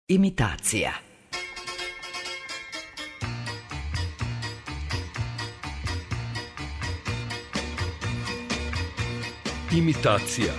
Imitacija. Imitacija.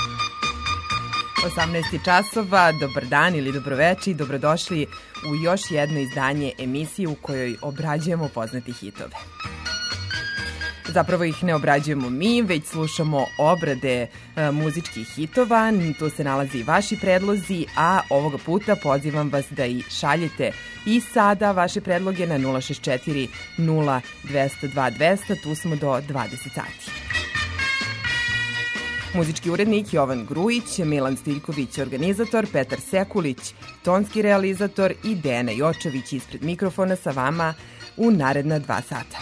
18 časova, dobar dan ili dobroveče i dobrodošli u još jedno izdanje emisije u kojoj obrađujemo poznate hitove. Zapravo ih ne obrađujemo mi, već slušamo obrade muzičkih hitova, tu se nalaze i vaši predlozi, a ovoga puta pozivam vas da i šaljete i sada vaše predloge na 064 0 202 200, tu smo do 20 sati. Muzički urednik Jovan Grujić, Milan Stiljković organizator, Petar Sekulić tonski realizator i Dejana Jočović ispred mikrofona sa vama u naredna 2 sata.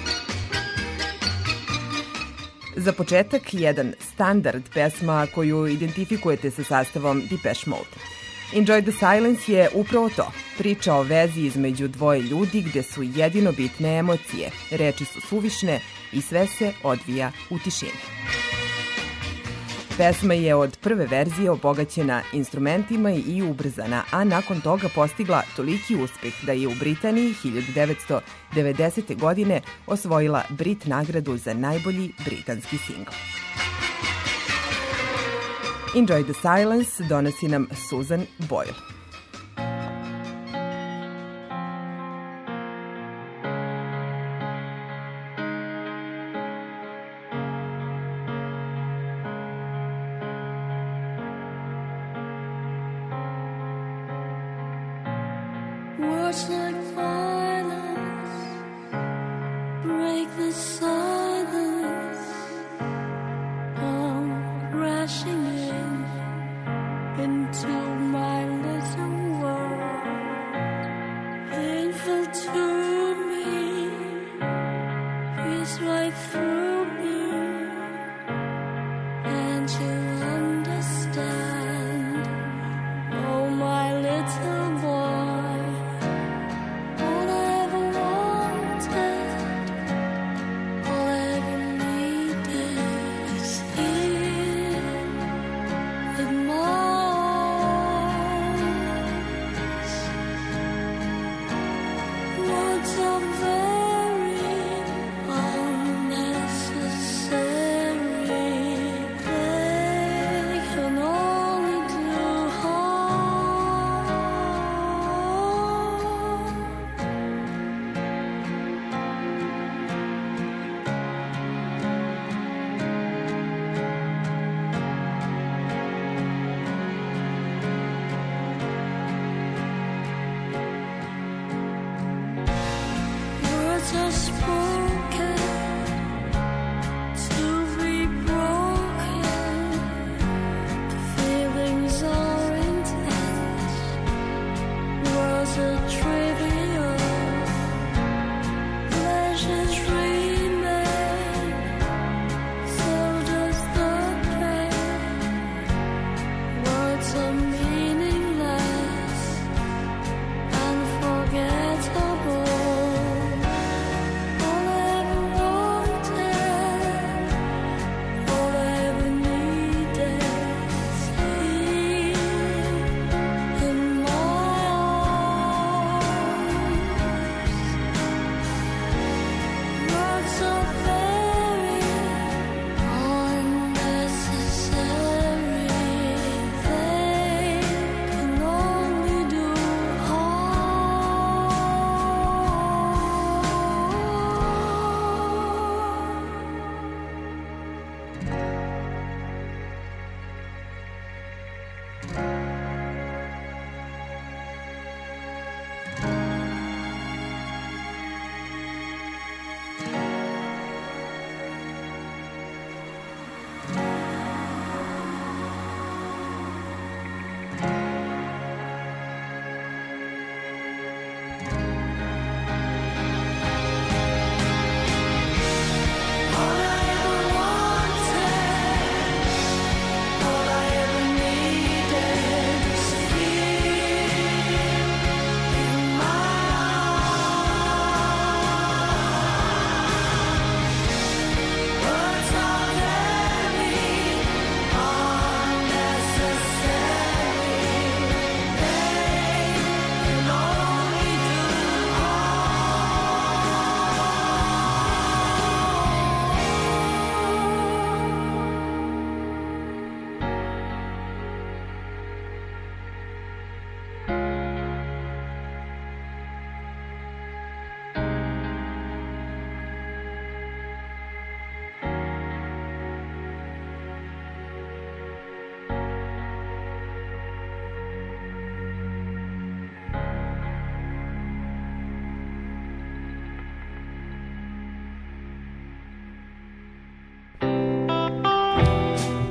Za početak, jedan standard pesma koju identifikujete sa sastavom Depeche Mode. Enjoy the Silence je upravo to. Priča o vezi između dvoje ljudi gde su jedino bitne emocije. Reči su suvišne i sve se odvija u tišini. Pesma je od prve verzije obogaćena instrumentima i ubrzana, a nakon toga postigla toliki uspeh da je u Britaniji 1990. godine osvojila Brit nagradu za najbolji britanski singl. Enjoy the Silence donosi nam Susan Boyle. Words like violence break the silence. Come crashing into my little world. Painful to me, pierce right through me. And you understand, oh my little boy. All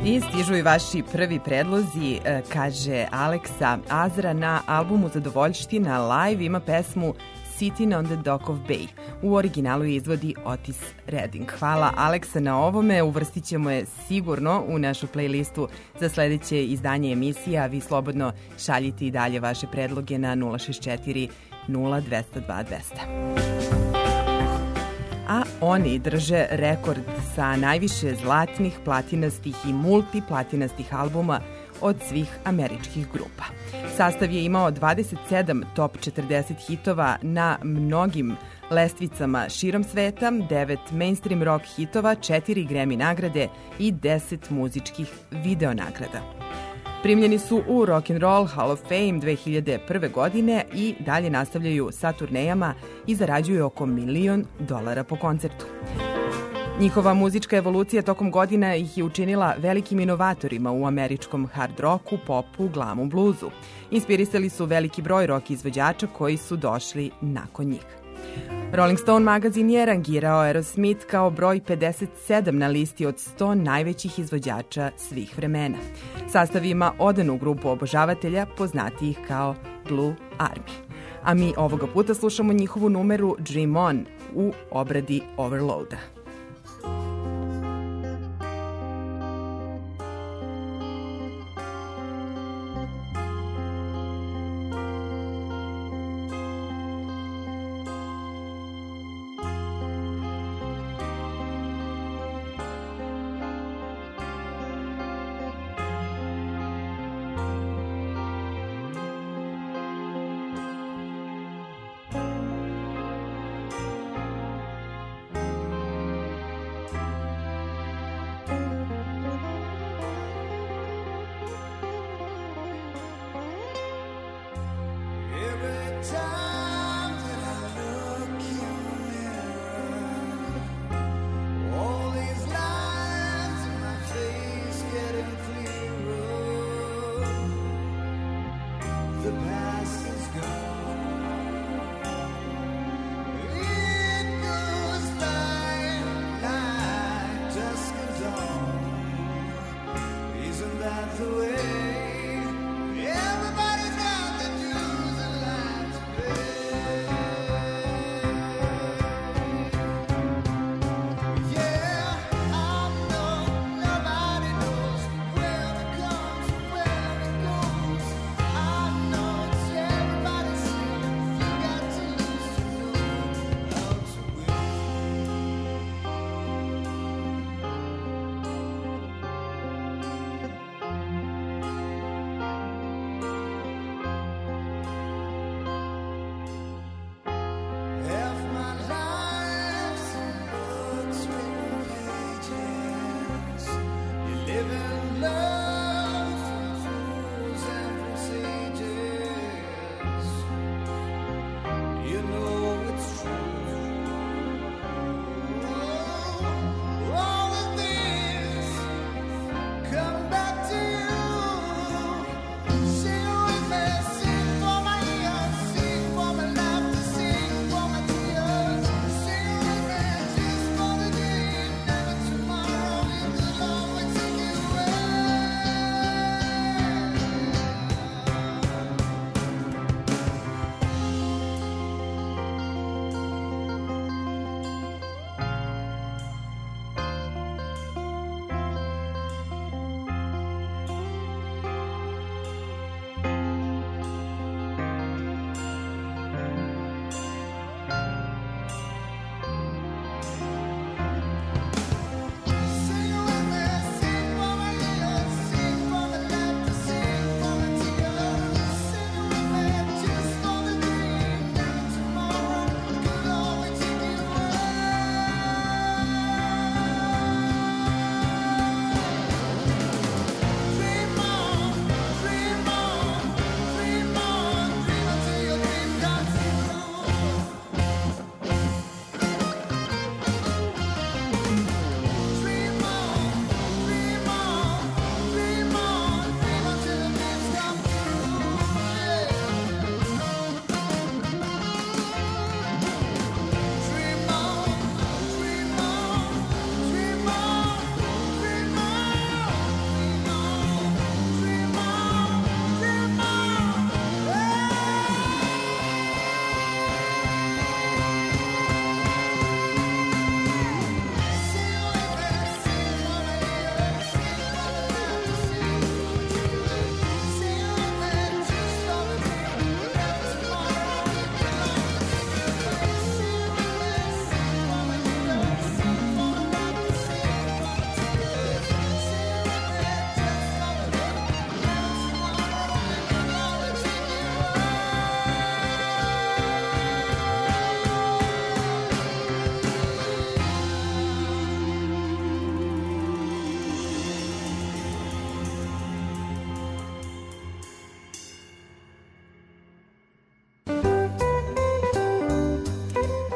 I stižu i vaši prvi predlozi, kaže Aleksa Azra na albumu Zadovoljština live ima pesmu Sitting on the Dock of Bay. U originalu je izvodi Otis Redding. Hvala Aleksa na ovome, uvrstit ćemo je sigurno u našu playlistu za sledeće izdanje emisije, a vi slobodno šaljite i dalje vaše predloge na 064 0202 200. A oni drže rekord sa najviše zlatnih, platinastih i multiplatinastih albuma od svih američkih grupa. Sastav je imao 27 top 40 hitova na mnogim lestvicama širom sveta, 9 mainstream rock hitova, 4 Grammy nagrade i 10 muzičkih video nagrada. Primljeni su u Rock and Roll Hall of Fame 2001. godine i dalje nastavljaju sa turnejama i zarađuju oko $1 milion po koncertu. Njihova muzička evolucija tokom godina ih je učinila velikim inovatorima u američkom hard rocku, popu, glamu, bluzu. Inspirisali su veliki broj rock izvođača koji su došli nakon njih. Rolling Stone magazin je rangirao Aerosmith kao broj 57 na listi od 100 najvećih izvođača svih vremena. Sastav ima odanu grupu obožavatelja poznatijih kao Blue Army. A mi ovoga puta slušamo njihovu numeru Dream On u obradi Overloada.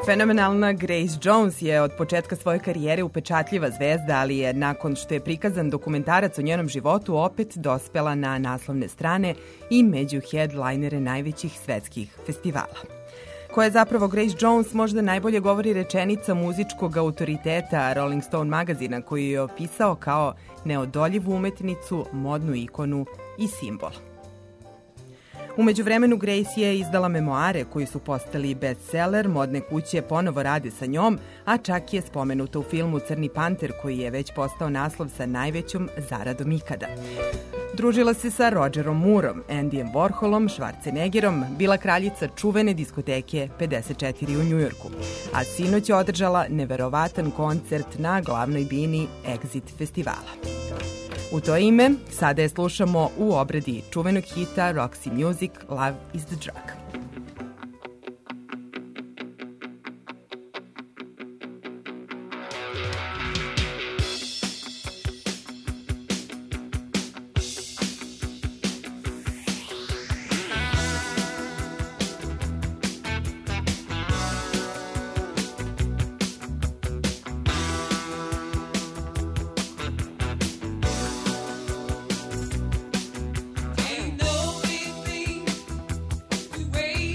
Fenomenalna Grace Jones je od početka svoje karijere upečatljiva zvezda, ali je nakon što je prikazan dokumentarac o njenom životu opet dospela na naslovne strane i među headlinere najvećih svetskih festivala. Ko je zapravo Grace Jones možda najbolje govori rečenica muzičkog autoriteta Rolling Stone magazina, koji je opisao kao neodoljivu umetnicu, modnu ikonu i simbol. U međuvremenu Grace je izdala memoare koji su postali bestseller, modne kuće ponovo rade sa njom, a čak je spomenuta u filmu Crni panter koji je već postao naslov sa najvećom zaradom ikada. Družila se sa Rogerom Moorom, Andyjem Warholom, Schwarzeneggerom, bila kraljica čuvene diskoteke 54 u Njujorku, a sinoć je održala neverovatan koncert na glavnoj bini Exit festivala. U to ime sada je slušamo u obradi čuvenog hita Roxy Music Love is the Drug. Ain't no big thing to wait.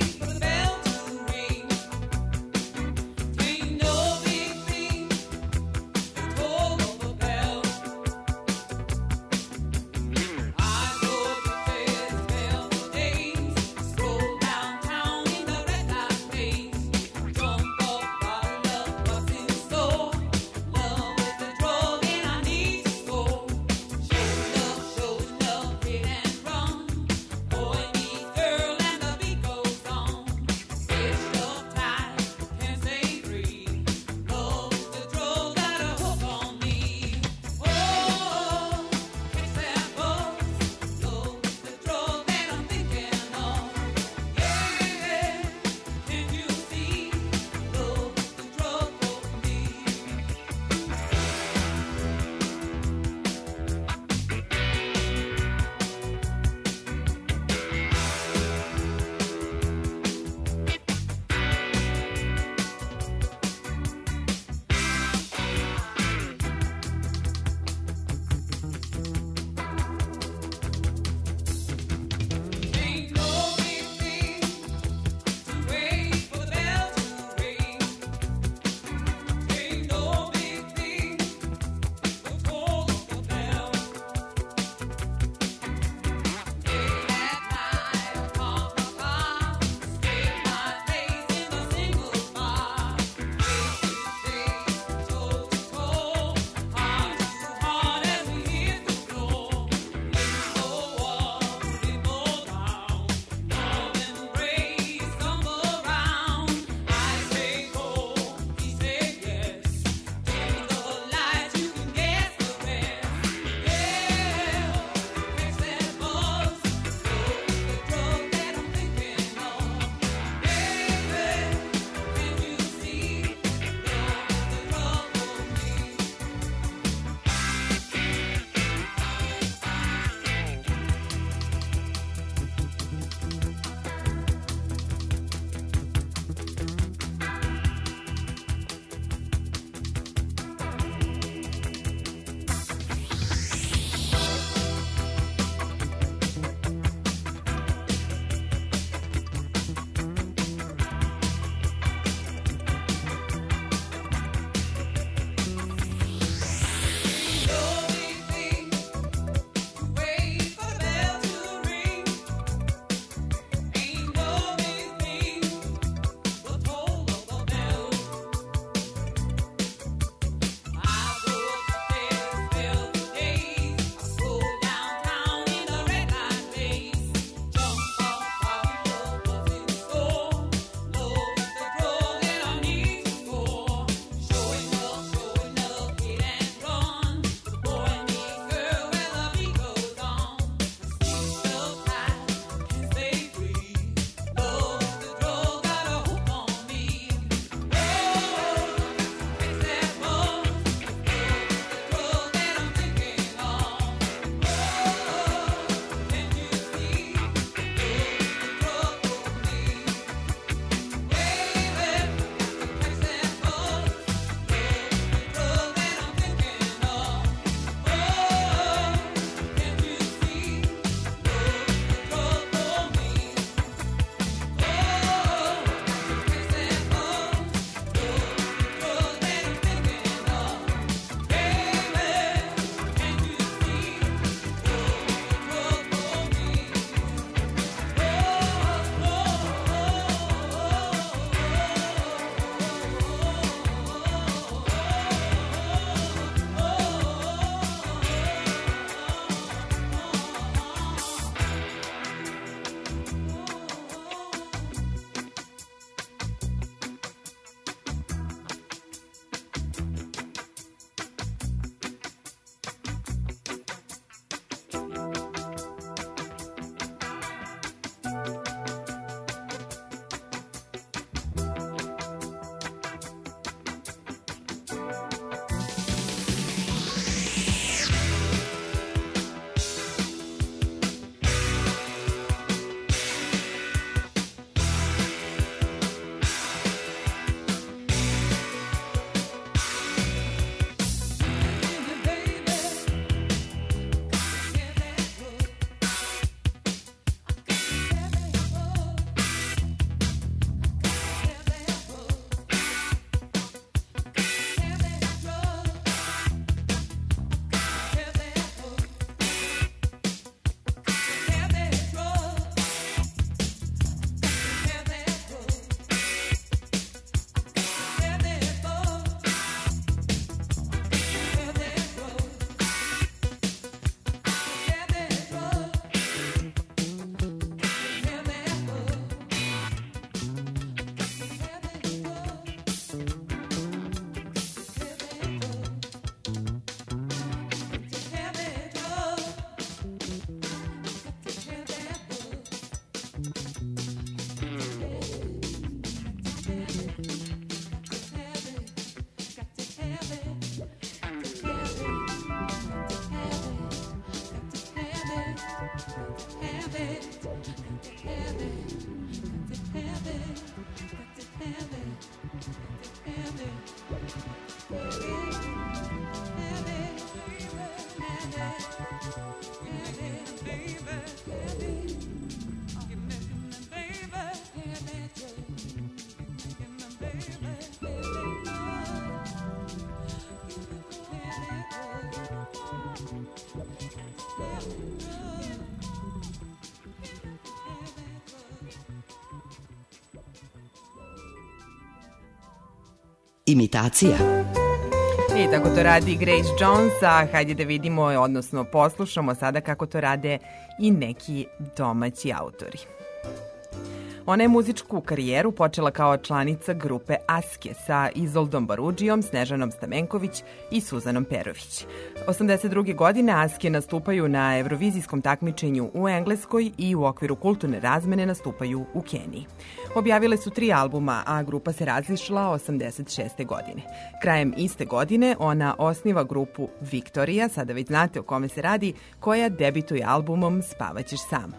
Imitacija. I tako to radi Grace Jones, a hajde da vidimo, odnosno poslušamo sada kako to rade i neki domaći autori. Ona je muzičku karijeru počela kao članica grupe Aske sa Izoldom Barudžijom, Snežanom Stamenković i Suzanom Perović. 82. godine Aske nastupaju na evrovizijskom takmičenju u Engleskoj i u okviru kulturne razmene nastupaju u Keniji. Objavile su 3 albuma, a grupa se različila 86. godine. Krajem iste godine ona osniva grupu Viktorija, sada već znate o kome se radi, koja debituje albumom Spavaćeš sama.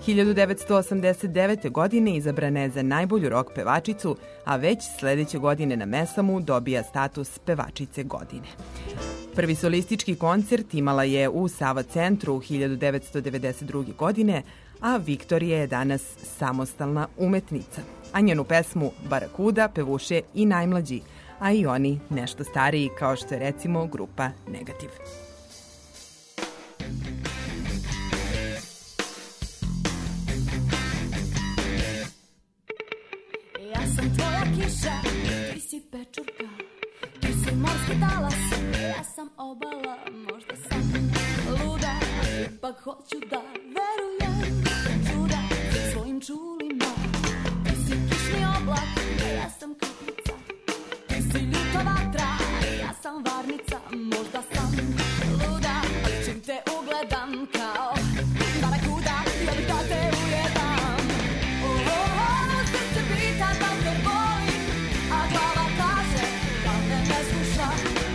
1989. godine izabrana je za najbolju rock pevačicu, a već sledeće godine na Mesamu dobija status pevačice godine. Prvi solistički koncert imala je u Sava centru 1992. godine, a Viktorija je danas samostalna umetnica. A njenu pesmu Barakuda pevuše i najmlađi, a i oni nešto stariji, kao što je recimo grupa Negativ. Ja sam tvoja kiša, ti si pečurka, ti si morski talas, ja sam obala, možda sam luda, ipak hoću da verujem čuda svojim čulima. Ti si kišni oblak, ja sam kaplica, ti si ljuta vatra, ja sam varnica, možda sam luda, ali čim te ugledam kao barakuda, ja bih da te ujedam. Srce pita da te volim, a glava kaže da me ne sluša.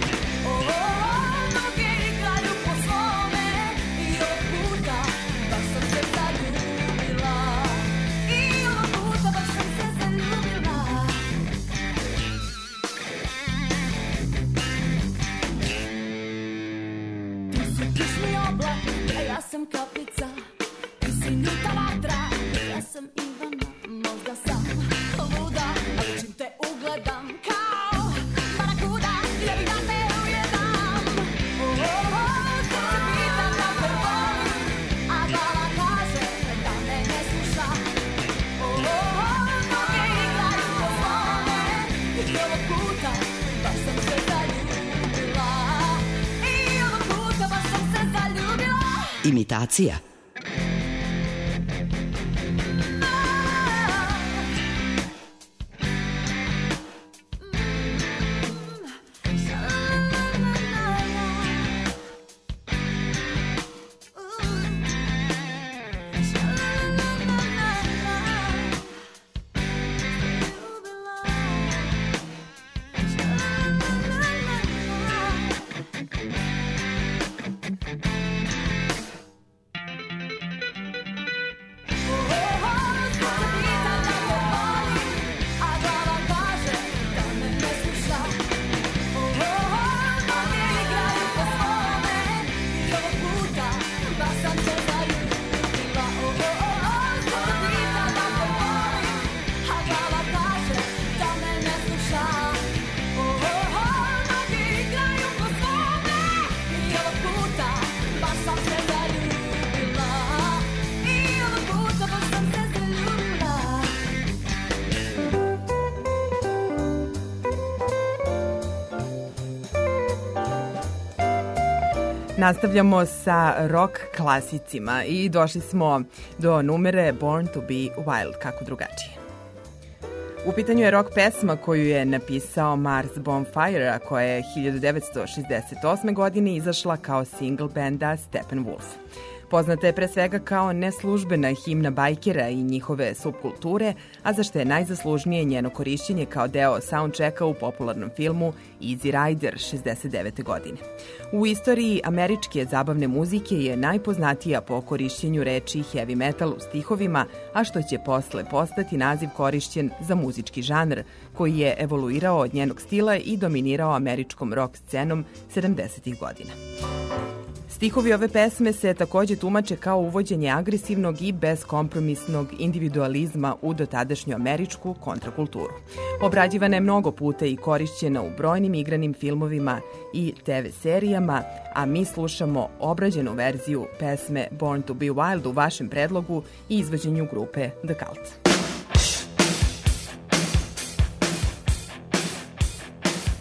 Noge igraju po svome i ovog puta baš sam se zaljubila. I ovog puta baš sam se zaljubila. Ti si kišni oblak, a ja sam kaplica. Ti si ljuta vatra, ja sam Ivana. Možda sam luda, ali čim te ugledam kao barakuda, ja bih da te ujedam. Srce pita da te volim, a glava kaže da me ne sluša. Noge igraju po svome i ovog puta baš sam se zaljubila. I ovog puta baš sam se zaljubila. Imitacija. Nastavljamo sa rock klasicima i došli smo do numere Born to be Wild, kako drugačije. U pitanju je rock pesma koju je napisao Mars Bonfire, a koja je 1968. godine izašla kao single benda Steppenwolf. Poznata je pre svega kao neslužbena himna bajkera i njihove subkulture, a za što je najzaslužnije njeno korišćenje kao deo soundchecka u popularnom filmu Easy Rider 69. godine. U istoriji američke zabavne muzike je najpoznatija po korišćenju reči heavy metal u stihovima, a što će posle postati naziv korišćen za muzički žanr, koji je evoluirao od njenog stila i dominirao američkom rock scenom 70. godina. Stihovi ove pesme se takođe tumače kao uvođenje agresivnog i beskompromisnog individualizma u dotadašnju američku kontrakulturu. Obrađivana je mnogo puta i korišćena u brojnim igranim filmovima i TV serijama, a mi slušamo obrađenu verziju pesme Born to be Wild u vašem predlogu i izvođenju grupe The Cult. Oh, srce pita da te volim, a glava kaže da me ne sluša. Noge igraju po svome i ovog puta baš sam se zaljubila. I ovog puta baš sam se zaljubila. Nastavljamo sa rock klasicima i došli smo do numere Born to be Wild u vašem predlogu i izvođenju grupe The Cult.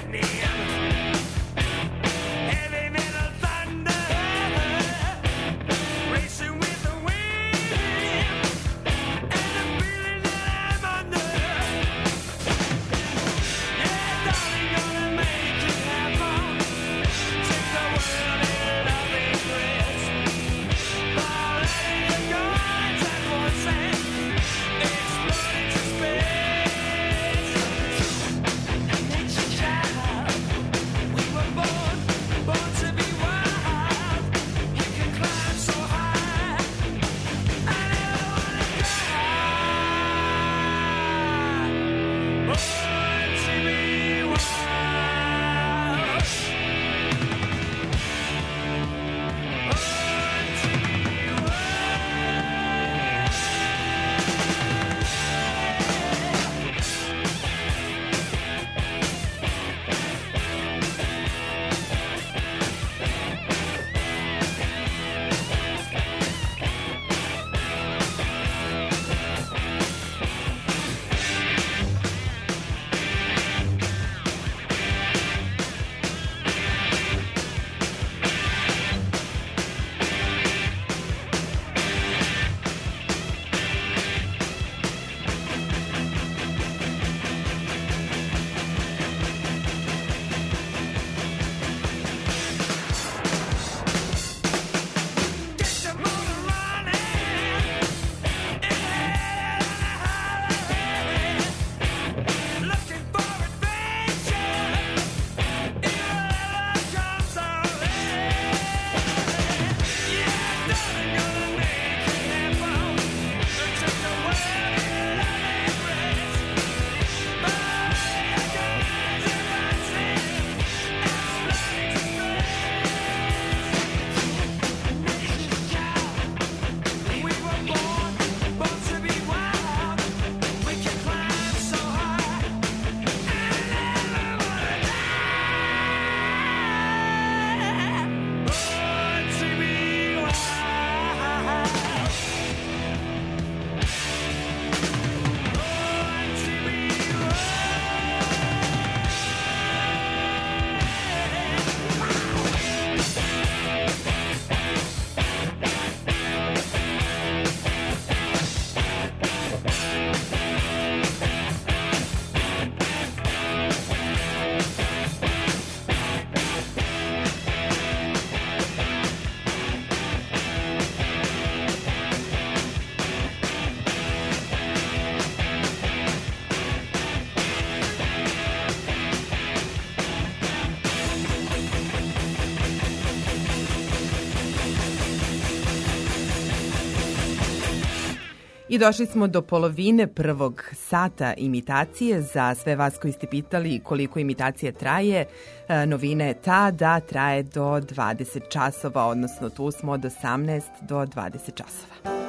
I došli smo do polovine prvog sata imitacije. Za sve vas koji ste pitali koliko imitacija traje, novina je ta da traje do 20 časova, odnosno tu smo od 18 do 20 časova.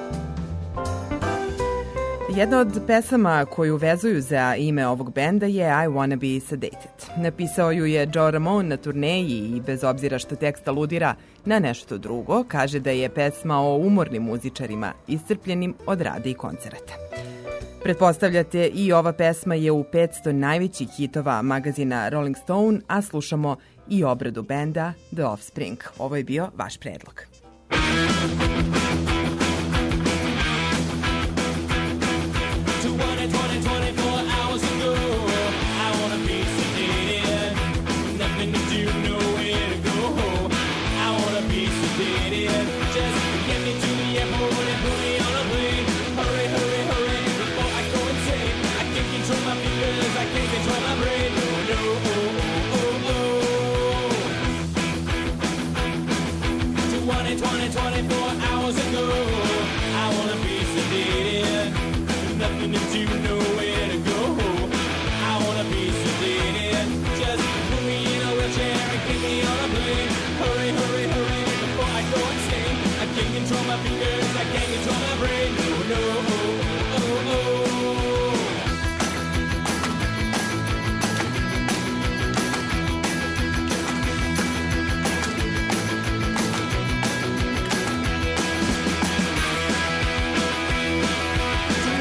Jedna od pesama koju vezuju za ime ovog benda je I Wanna Be Sedated. Napisao ju je Joe Ramone na turneji i bez obzira što tekst aludira na nešto drugo, kaže da je pesma o umornim muzičarima iscrpljenim od rada i koncerata. Pretpostavljate i ova pesma je u 500 najvećih hitova magazina Rolling Stone, a slušamo i obradu benda The Offspring. Ovo je bio vaš predlog.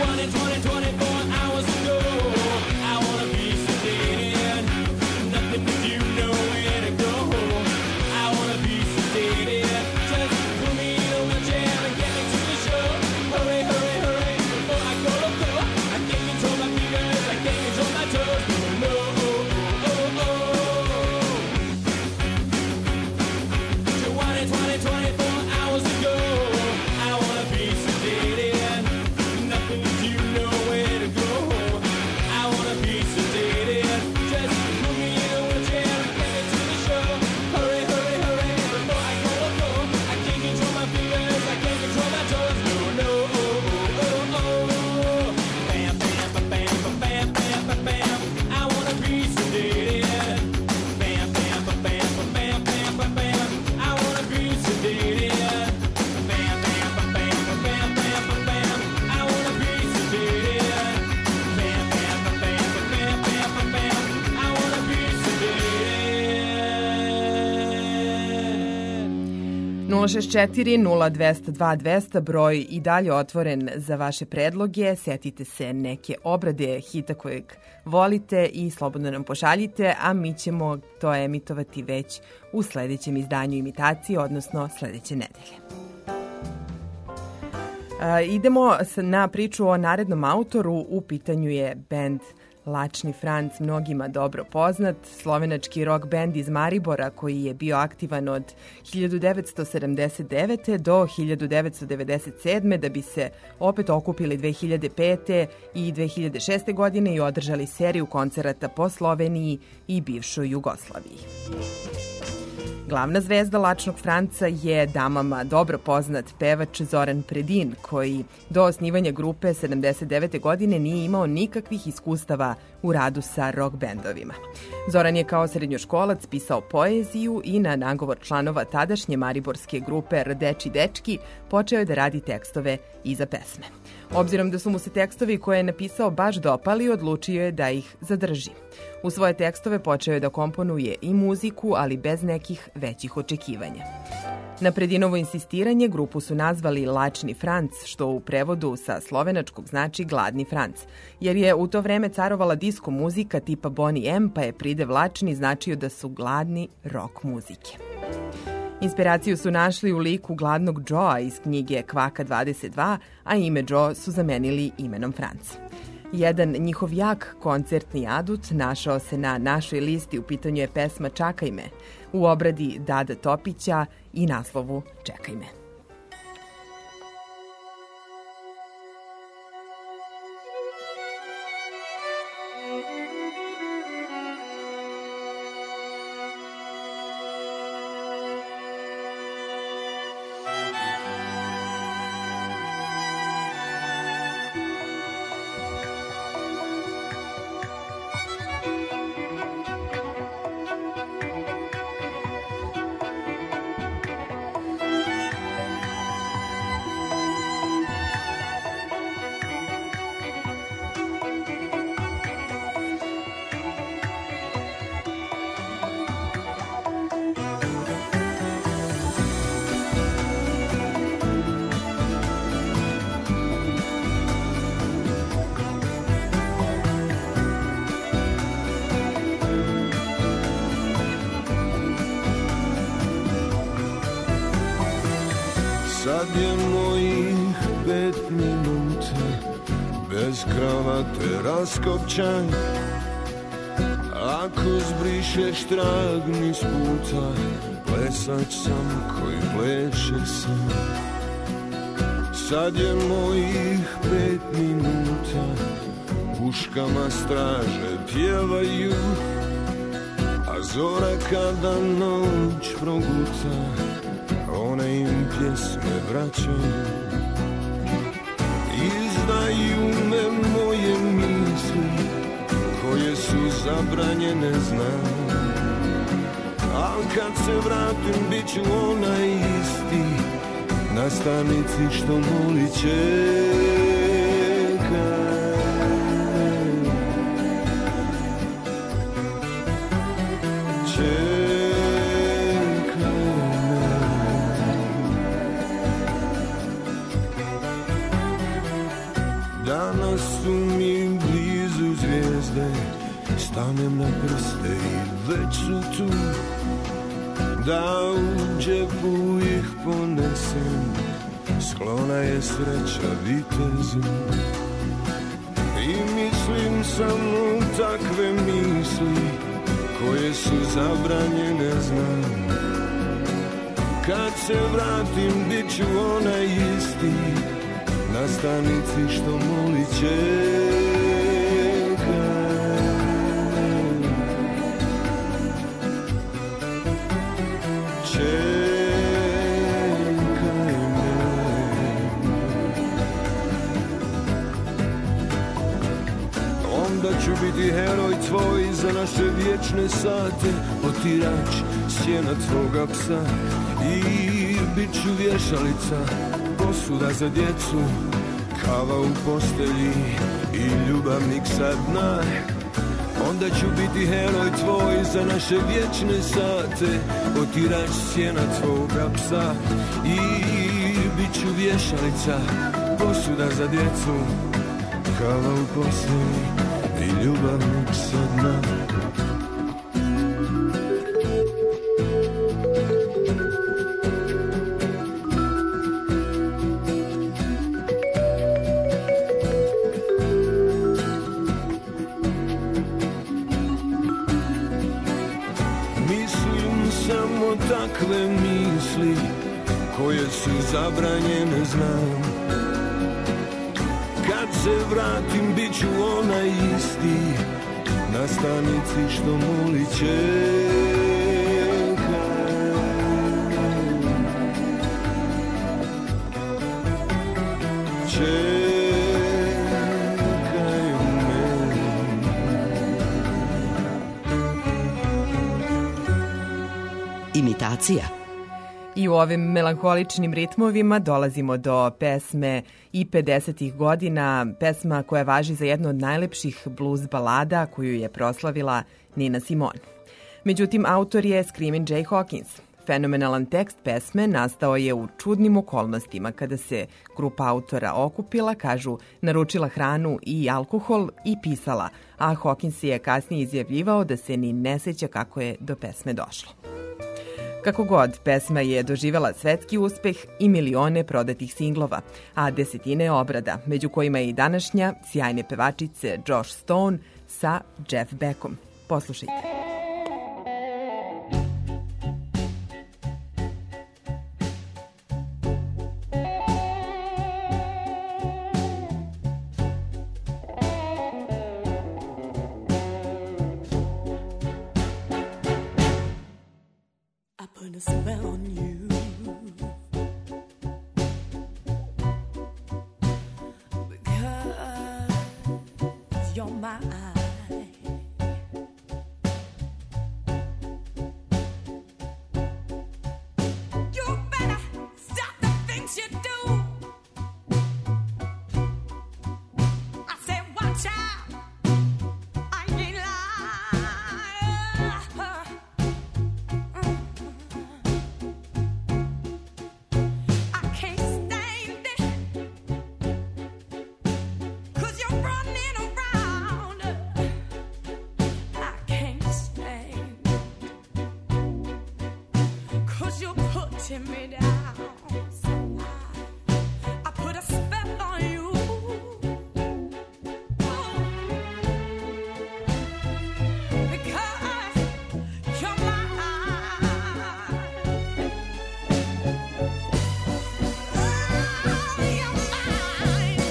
Nothing 064 0202 200, broj i dalje otvoren za vaše predloge. Setite se neke obrade hita kojeg volite i slobodno nam pošaljite, a mi ćemo to emitovati već u sledećem izdanju imitacije, odnosno sledeće nedelje. Idemo na priču o narednom autoru. U pitanju je bend Lačni Franc, mnogima dobro poznat, slovenački rock bend iz Maribora koji je bio aktivan od 1979. do 1997. da bi se opet okupili 2005. i 2006. godine i održali seriju koncerata po Sloveniji i bivšoj Jugoslaviji. Glavna zvezda Lačnog Franca je damama dobro poznat pevač Zoran Predin, koji do osnivanja grupe 79. godine nije imao nikakvih iskustava u radu sa rock bendovima. Zoran je kao srednjoškolac pisao poeziju i na nagovor članova tadašnje mariborske grupe Rdeči dečki počeo je da radi tekstove i za pesme. Obzirom da su mu se tekstovi koje je napisao baš dopali, odlučio je da ih zadrži. U svoje tekstove počeo je da komponuje i muziku, ali bez nekih većih očekivanja. Na Predinovo insistiranje grupu su nazvali Lačni Franc, što u prevodu sa slovenačkog znači Gladni Franc, jer je u to vreme carovala disko muzika tipa Boney M, pa je pridev Lačni značio da su gladni rock muzike. Inspiraciju su našli u liku gladnog Joea iz knjige Kvaka 22, a ime Joe su zamenili imenom Franc. Jedan njihov jak koncertni adut našao se na našoj listi, u pitanju je pesma Čakaj me, u obradi Dada Topića i naslovu Čekaj me. Sad je mojih 5 minuta, bez kravate raskopčan. Ako zbrišeš trag niz puta, plesač sam koji pleše sam. Sad je mojih 5 minuta, puškama straže pjevaju, a zora kada noć proguta, one im pjesme vraćaju. Izdaju me moje misli koje su zabranjene, znam. Al kad se vratim bit ću onaj isti, na stanici što moli čeka. Danas su mi blizu zvijezde, stanem na prste i već su tu. Da u džepu ih ponesem, sklona je sreća vitezu. I mislim samo takve misli koje su zabranjene, znam. Kad se vratim bit ću onaj isti, na stanici što moli čeka. Onda ću biti heroj tvoj za naše vječne sate, otirač sjena tvoga psa. I bit ću vješalica, posuda za djecu, kava u postelji i ljubavnik sa dna. onda ću biti heroj tvoj za naše vječne sate, otirač sjena tvoga psa i bit ću vješalica, posuda za djecu, kava u postelji i ljubavnog sa dna. Takve misli koje su zabranjene znam. Kad se vratim bit ću onaj isti na stanici što moli čekaj me. Imitacija. I u ovim melankoličnim ritmovima dolazimo do pesme i 50-ih godina, pesma koja važi za jednu od najlepših blues balada koju je proslavila Nina Simone. Međutim, autor je Screamin' Jay Hawkins. Fenomenalan tekst pesme nastao je u čudnim okolnostima kada se grupa autora okupila, kažu, naručila hranu i alkohol i pisala, a Hawkins je kasnije izjavljivao da se ni ne seća kako je do pesme došlo. Kako god, pesma je doživjela svetski uspeh i milione prodatih singlova, a desetine obrada, među kojima je i današnja sjajne pevačice Joss Stone sa Jeff Beckom. Poslušajte. Put a spell on you, because you're mine. You better stop the things you do. I said watch out, I ain't lying. Me down, so I put a spell on you. Because you're mine. Oh, you're mine.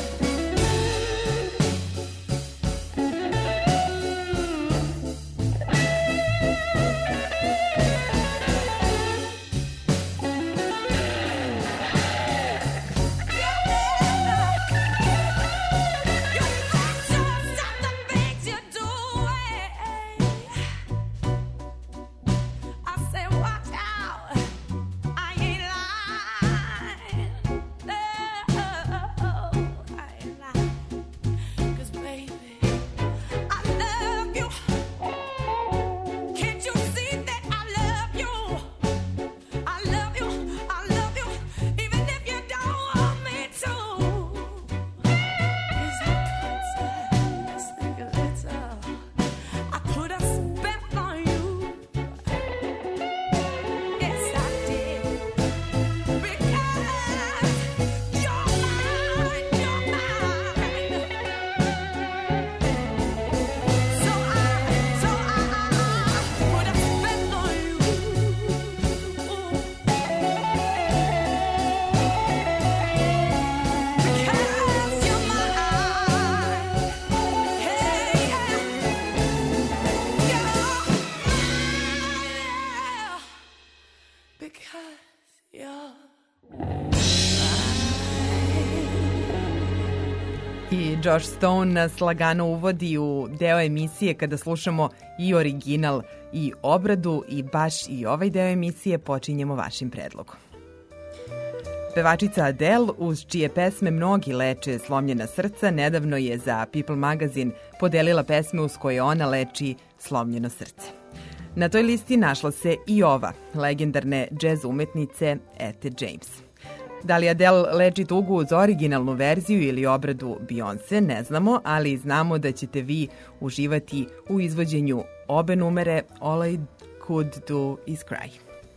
I Joss Stone nas lagano uvodi u deo emisije kada slušamo i original i obradu i baš i ovaj deo emisije počinjemo vašim predlogom. Pevačica Adele, uz čije pesme mnogi leče slomljena srca, nedavno je za People Magazine podelila pesme uz koje ona leči slomljeno srce. Na toj listi našla se i ova, legendarne džez umetnice Ette James. Da li Adele leči tugu uz originalnu verziju ili obradu Beyoncé, ne znamo, ali znamo da ćete vi uživati u izvođenju obe numere All I Could Do Is Cry.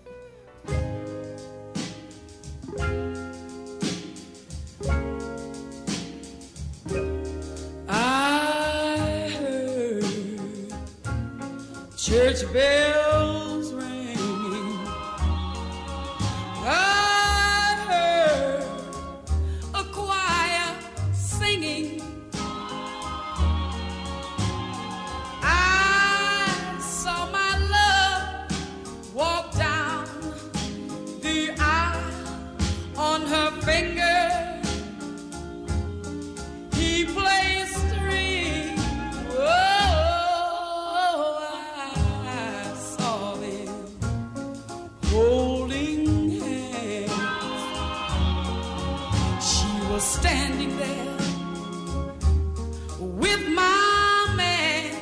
Church bells ringing, I heard a choir singing, I saw my love walk down the aisle on her finger, he played string, holding hands. She was standing there with my man.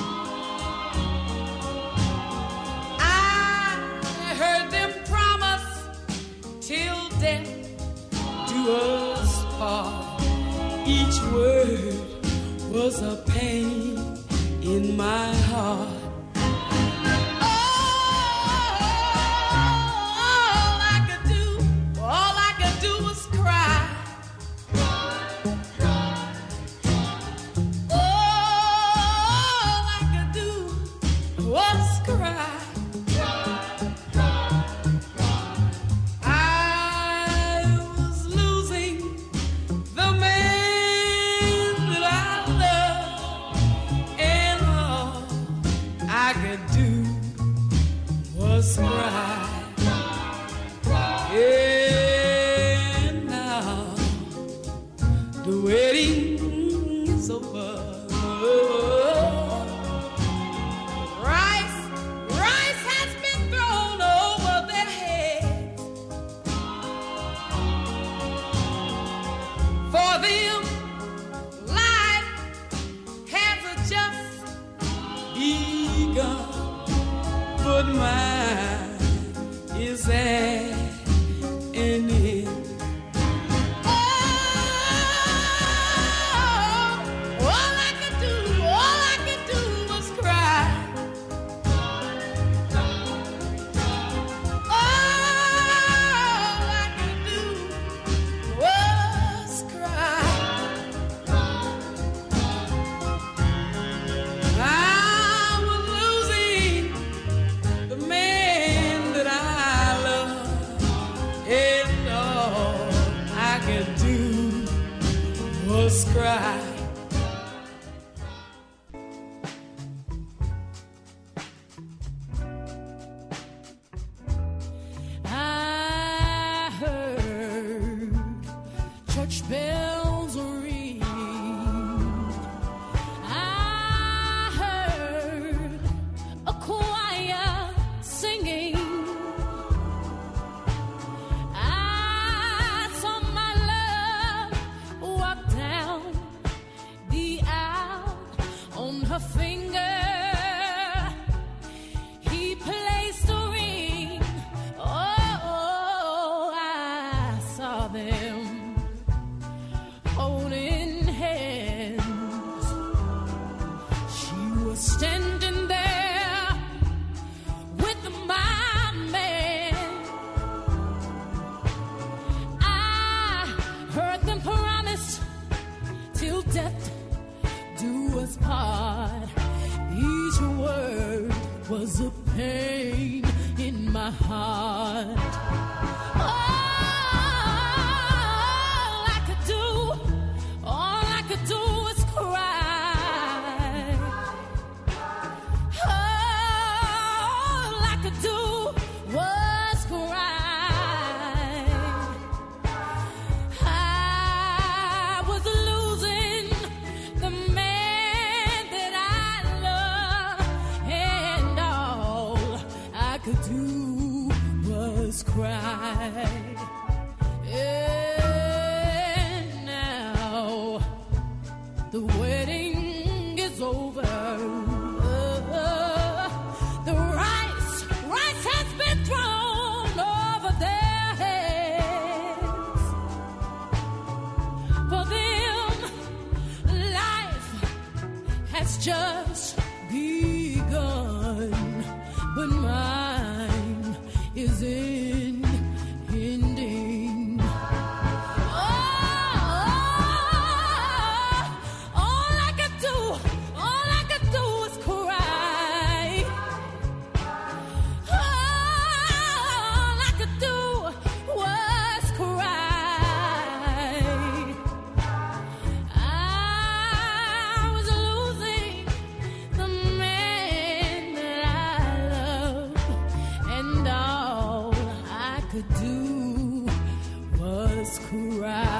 I heard them promise till death do us part. Each word was a pain in my heart. And now the wedding is over. The rice has been thrown over their heads. For them, life has just begun, but mine is ending. All I could do is cry. All I could do was cry. I was losing the man that I love, and all I could do was cry.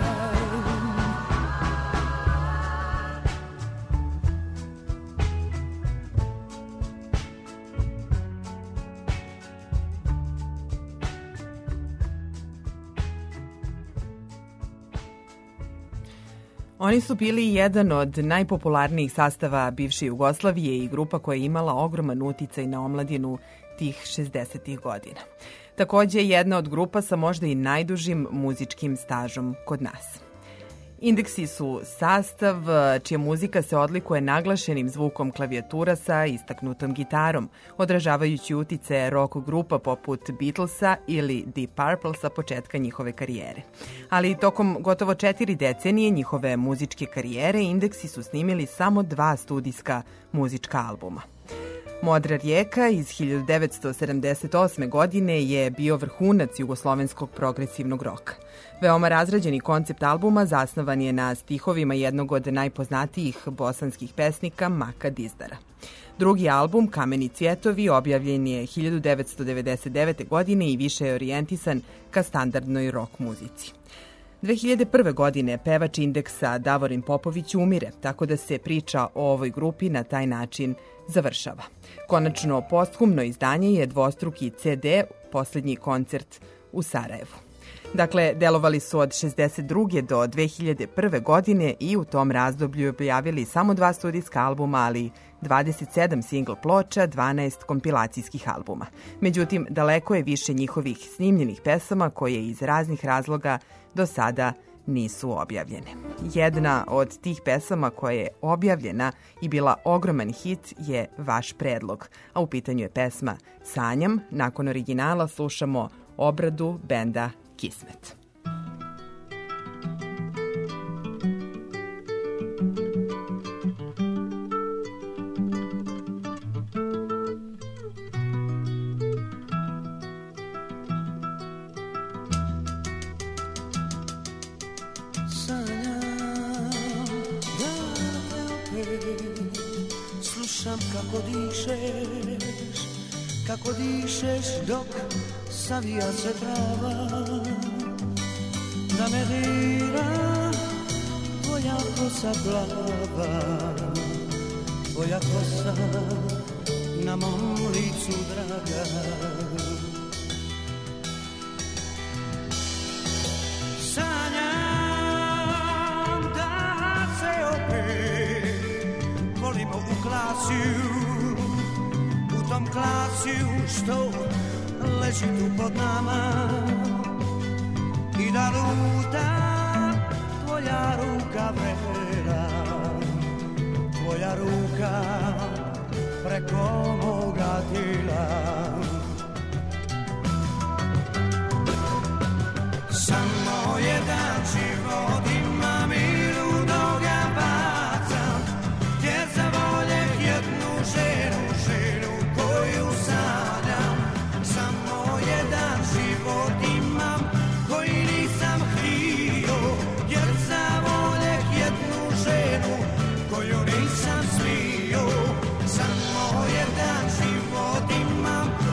Oni su bili jedan od najpopularnijih sastava bivše Jugoslavije i grupa koja je imala ogroman uticaj na omladinu tih 60-ih godina. Takođe jedna od grupa sa možda i najdužim muzičkim stažom kod nas. Indeksi su sastav čija muzika se odlikuje naglašenim zvukom klavijatura sa istaknutom gitarom, odražavajući utice rock grupa poput Beatlesa ili Deep Purple sa početka njihove karijere. Ali tokom gotovo 4 decenije njihove muzičke karijere Indeksi su snimili samo 2 studijska muzička albuma. Modra rijeka iz 1978. godine je bio vrhunac jugoslovenskog progresivnog roka. Veoma razrađeni koncept albuma zasnovan je na stihovima jednog od najpoznatijih bosanskih pesnika Maka Dizdara. Drugi album, Kameni cvjetovi, objavljen je 1999. godine i više je orijentisan ka standardnoj rock muzici. 2001. godine pevač Indeksa Davorin Popović umire, tako da se priča o ovoj grupi na taj način završava. Konačno, posthumno izdanje je dvostruki CD, poslednji koncert u Sarajevu. Dakle, delovali su od 62. do 2001. godine i u tom razdoblju objavili samo 2 studijska albuma, ali 27 single ploča, 12 kompilacijskih albuma. Međutim, daleko je više njihovih snimljenih pesama koje iz raznih razloga do sada nisu objavljene. Jedna od tih pesama koja je objavljena i bila ogroman hit je Vaš predlog, a u pitanju je pesma Sanjam. Nakon originala slušamo obradu benda Kismet. Slušam kako dišeš dok savija se trava, da me dira tvoja kosa plava, tvoja kosa na mom licu draga. Sanjam da se opet volimo u klasiju, u tom klasiju što leži tu pod nama, i da luta tvoja ruka vrela, tvoja ruka preko moga tijela. Samo jedan život imam i ludo ga bacam, jer zavoljeh jednu ženu, ženu koju sanjam. Samo jedan život imam koji nisam htio, jer zavoljeh jednu ženu koju nisam smio. Samo jedan život imam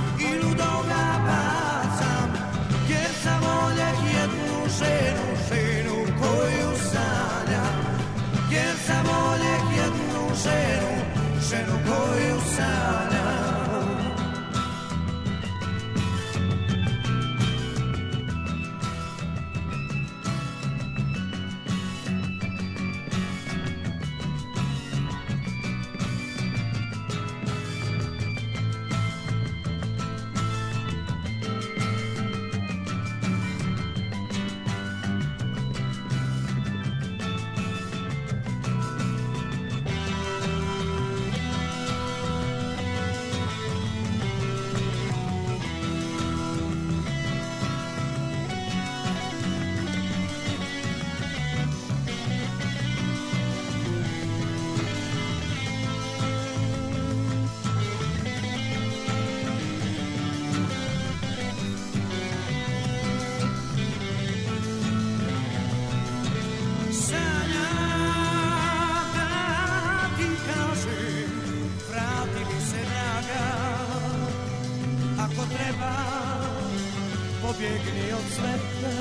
neba, pobjegni od sveta,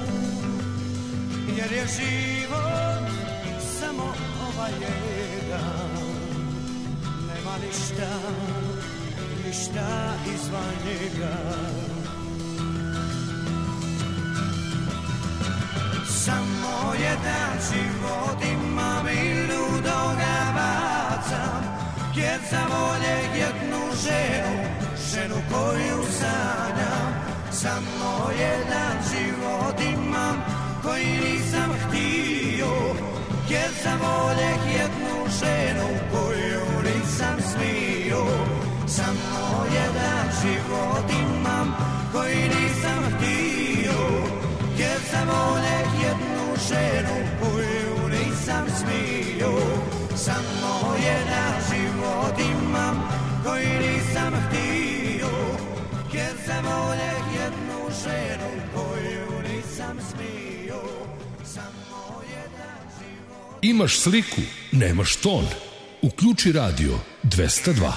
jer je život samo ovaj jedan. Nema ništa, ništa izvan njega. Samo jedan život imam i ludo ga bacam, jer zavoljeh jednu ženu koju sanjam. Samo jedan život imam koji nisam htio, jer zavoljeh jednu ženu koju nisam smio. Samo jedan život imam koji nisam htio, jer zavoljeh jednu ženu koju nisam smio. Samo jedan život imam koji nisam htio, jer zavoljeh jednu ženu koju nisam smio. Samo jedan život. Imaš sliku, nemaš ton. Uključi radio 202.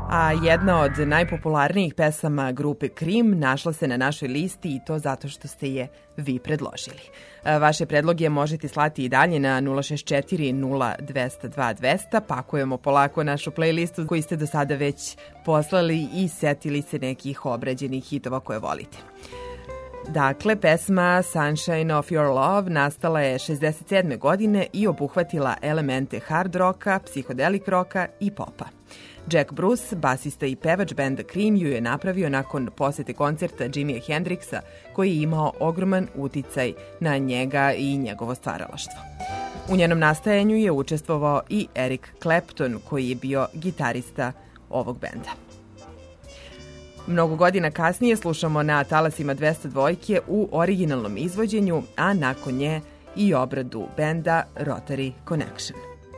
A jedna od najpopularnijih pesama grupe Cream našla se na našoj listi i to zato što ste je vi predložili. Vaše predloge možete slati i dalje na 064 0202 200. Pakujemo polako našu playlistu koju ste do sada već poslali i setili se nekih obrađenih hitova koje volite. Dakle, pesma Sunshine of Your Love nastala je 67. godine i obuhvatila elemente hard roka, psihodelik roka i popa. Jack Bruce, basista i pevač benda Cream, ju je napravio nakon posete koncerta Jimija Hendrixa, koji je imao ogroman uticaj na njega i njegovo stvaralaštvo. U njenom nastajanju je učestvovao i Eric Clapton, koji je bio gitarista ovog benda. Mnogo godina kasnije slušamo na talasima 202 u originalnom izvođenju, a nakon nje i obradu benda Rotary Connection.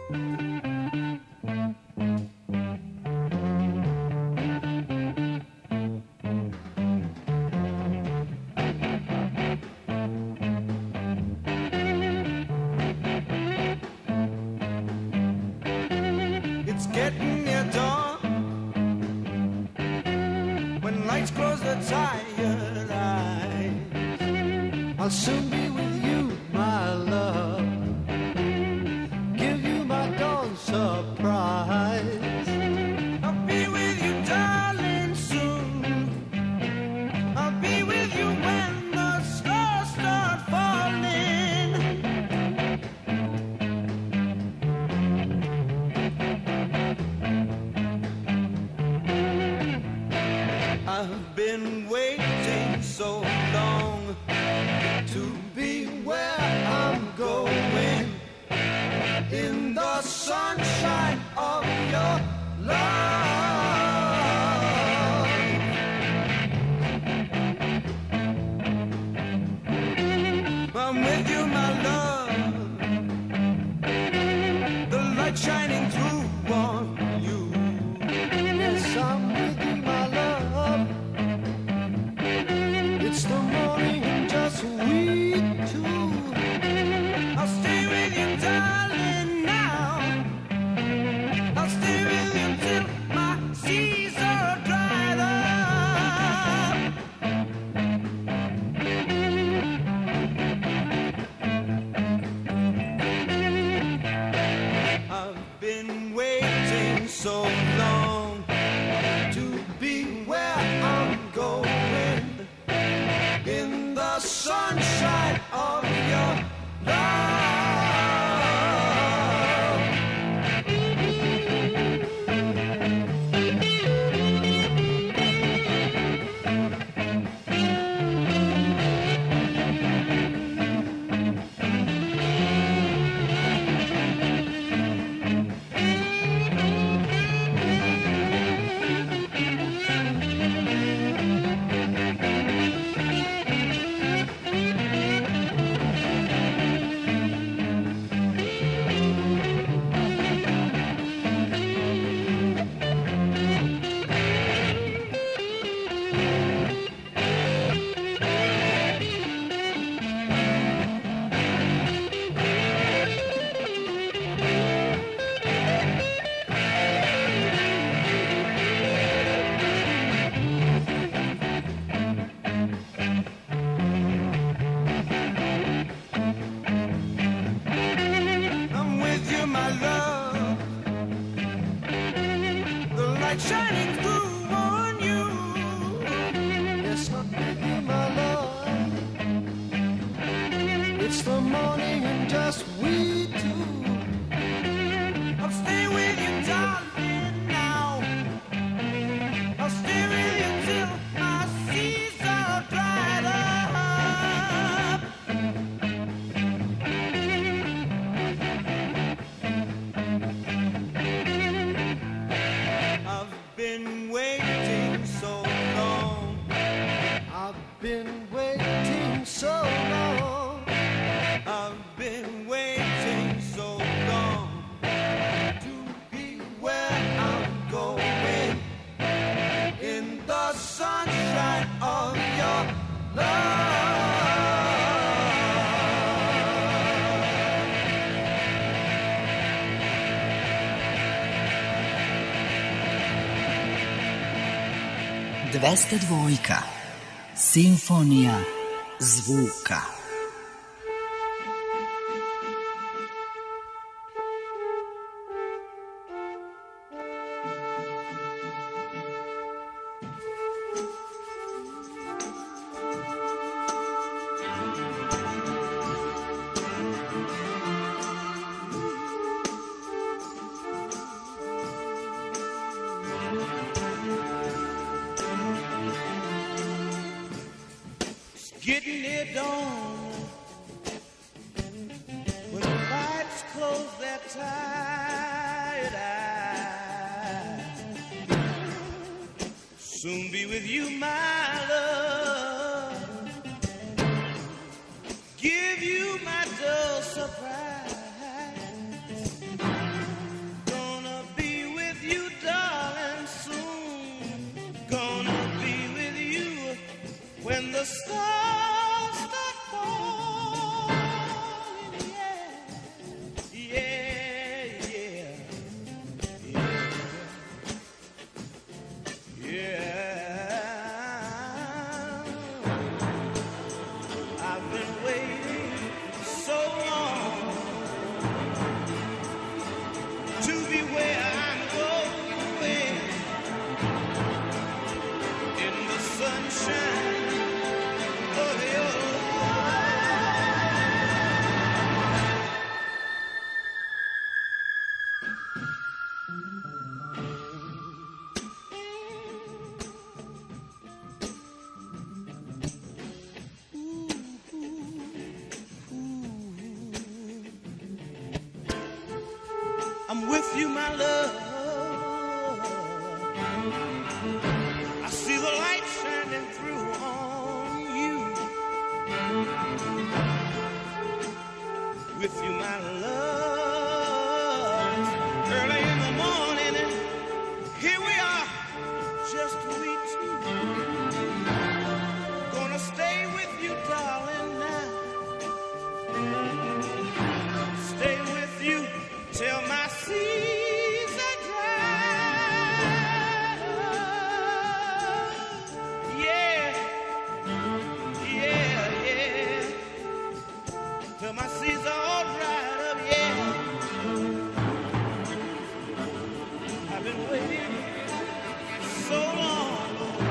I'll soon be with you, my love. Give you my dawn surprise. I'll be with you, darling, soon. I'll be with you when the stars start falling. I've been waiting so long to be where I'm going, in the sunshine of your love. I'm with you, my love, the light shining through on you. Yes, I'm with you, my love. It's the morning and just we two. I'll stay with you, darling, now. I'll stay with you till my seas are dried up. I've been waiting so long to be where I'm going, in the sunshine of your love. Shining through on you. Yes, I'm with you, my love. It's the morning and just we two. I'll stay with you, darling, now. I'll stay with you till my seas are dried up. I've been 202. Simfonija zvuka. Getting near dawn, when the lights close their tired eyes, soon be with you, my love, give you my dull surprise, gonna be with you, darling, soon, gonna be with you when the stars I'm with you, my love. I see the light shining through on you. With you, my love. Early in the morning, and here we are, just we two. Gonna stay with you, darling, now. Stay with you till my seas are dry. Yeah, yeah, yeah. Till my seas are all dried up, yeah. I've been waiting so long.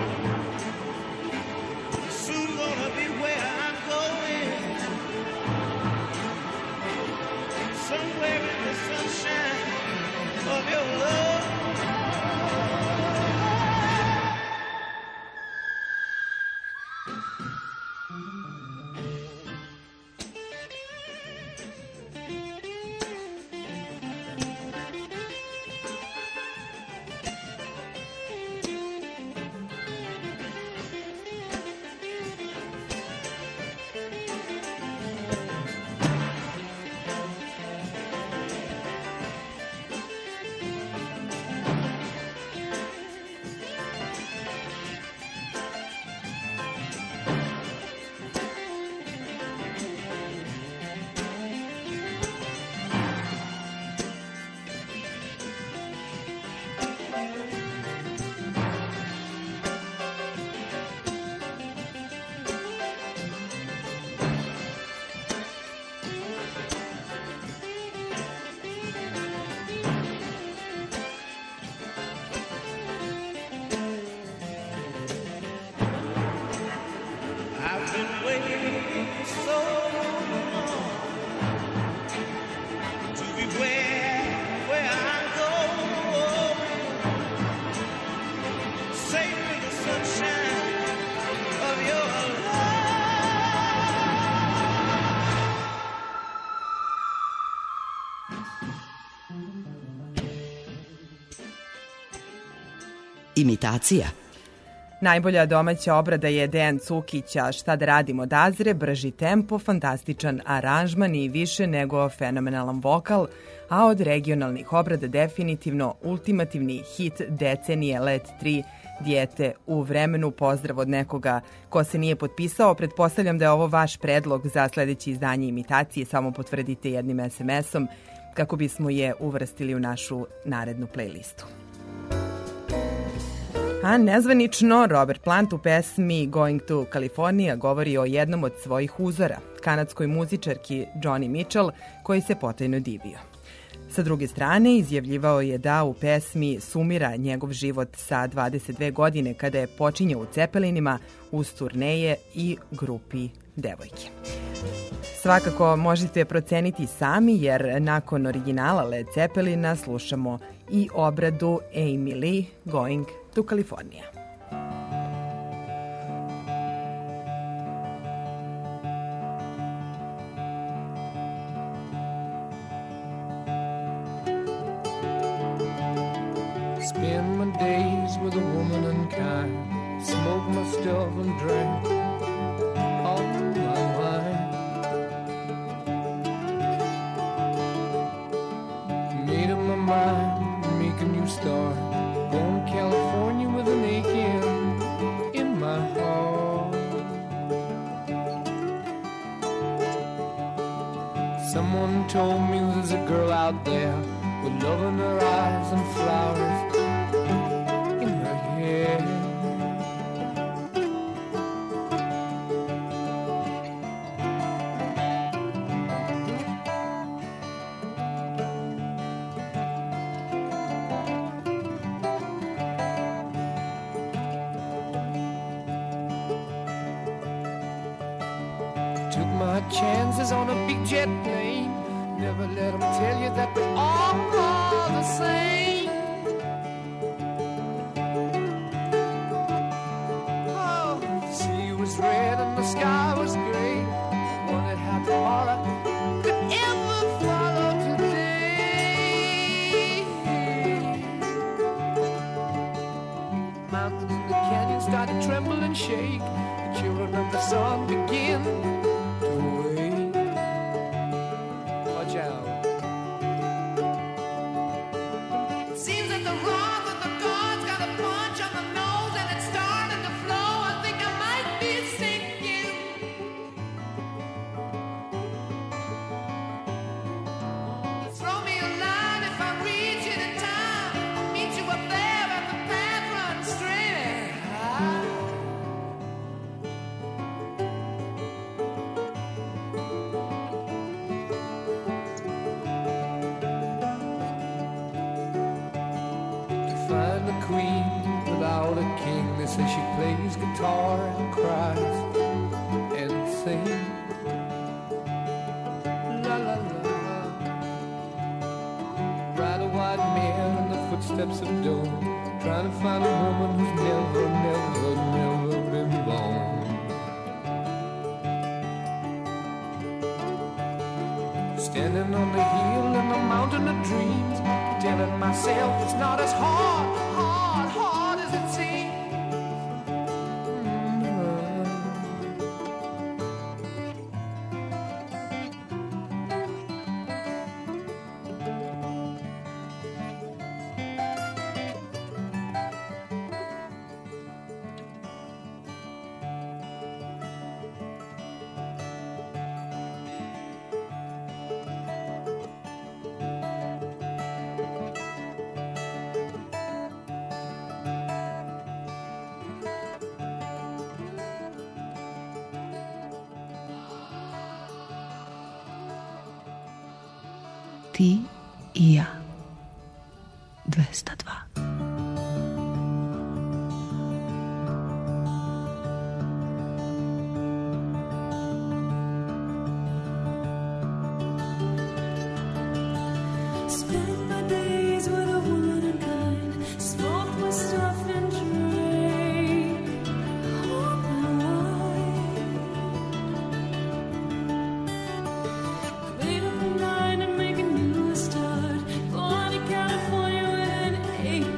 Soon gonna be where I'm going. Somewhere in the sunshine of your love. Imitacija. Najbolja domaća obrada je Dejan Cukića, Šta da radim od Azre, brži tempo, fantastičan aranžman i više nego fenomenalan vokal, a od regionalnih obrada definitivno ultimativni hit decenije Let 3, Dijete u vremenu. Pozdrav od nekoga ko se nije potpisao. Pretpostavljam da je ovo vaš predlog za sledeće izdanje imitacije, samo potvrdite jednim SMS-om kako bismo je uvrstili u našu narednu playlistu. A nezvanično, Robert Plant u pesmi Going to California govori o jednom od svojih uzora, kanadskoj muzičarki Joni Mitchell, koji se potajno divio. Sa druge strane, izjavljivao je da u pesmi sumira njegov život sa 22 godine kada je počinjao u Cepelinima uz turneje i grupi devojke. Svakako možete proceniti sami jer nakon originala Led Zeppelina slušamo i obradu Amy Lee Going to California. Spend my days with a woman unkind, smoke my stuff and drink all my wine. Made up my mind, make a new start, going to California with an aching in my heart. Someone told me there's a girl out there with love in her eyes and flowers in her hair. Took my chances on a big jet plane. Never let them tell you that we're all the same. Oh, the sea was red and the sky was gray. Wondered how tomorrow could ever follow today. Mountains and the canyons started to tremble and shake. The children of the sun begin to wake. Watch out. Seems that the wrath of the gods got a punch on the nose and it's starting to flow. I think I might be sinking. Throw me a line if I reach it in time. I'll meet you up there at the path runs straight high. Find a queen without a king. They say she plays guitar and cries and sings. La la la. Ride a white mare in the footsteps of dawn, trying to find a woman who's never, never, never been born. Standing on the hill in the mountain of dreams, telling myself it's not as hard as it seems. Ti i ja. 202. Spend my days with a woman unkind, smoke my stuff and drink all my wine. Made up my mind and make a new start, going to California with an aching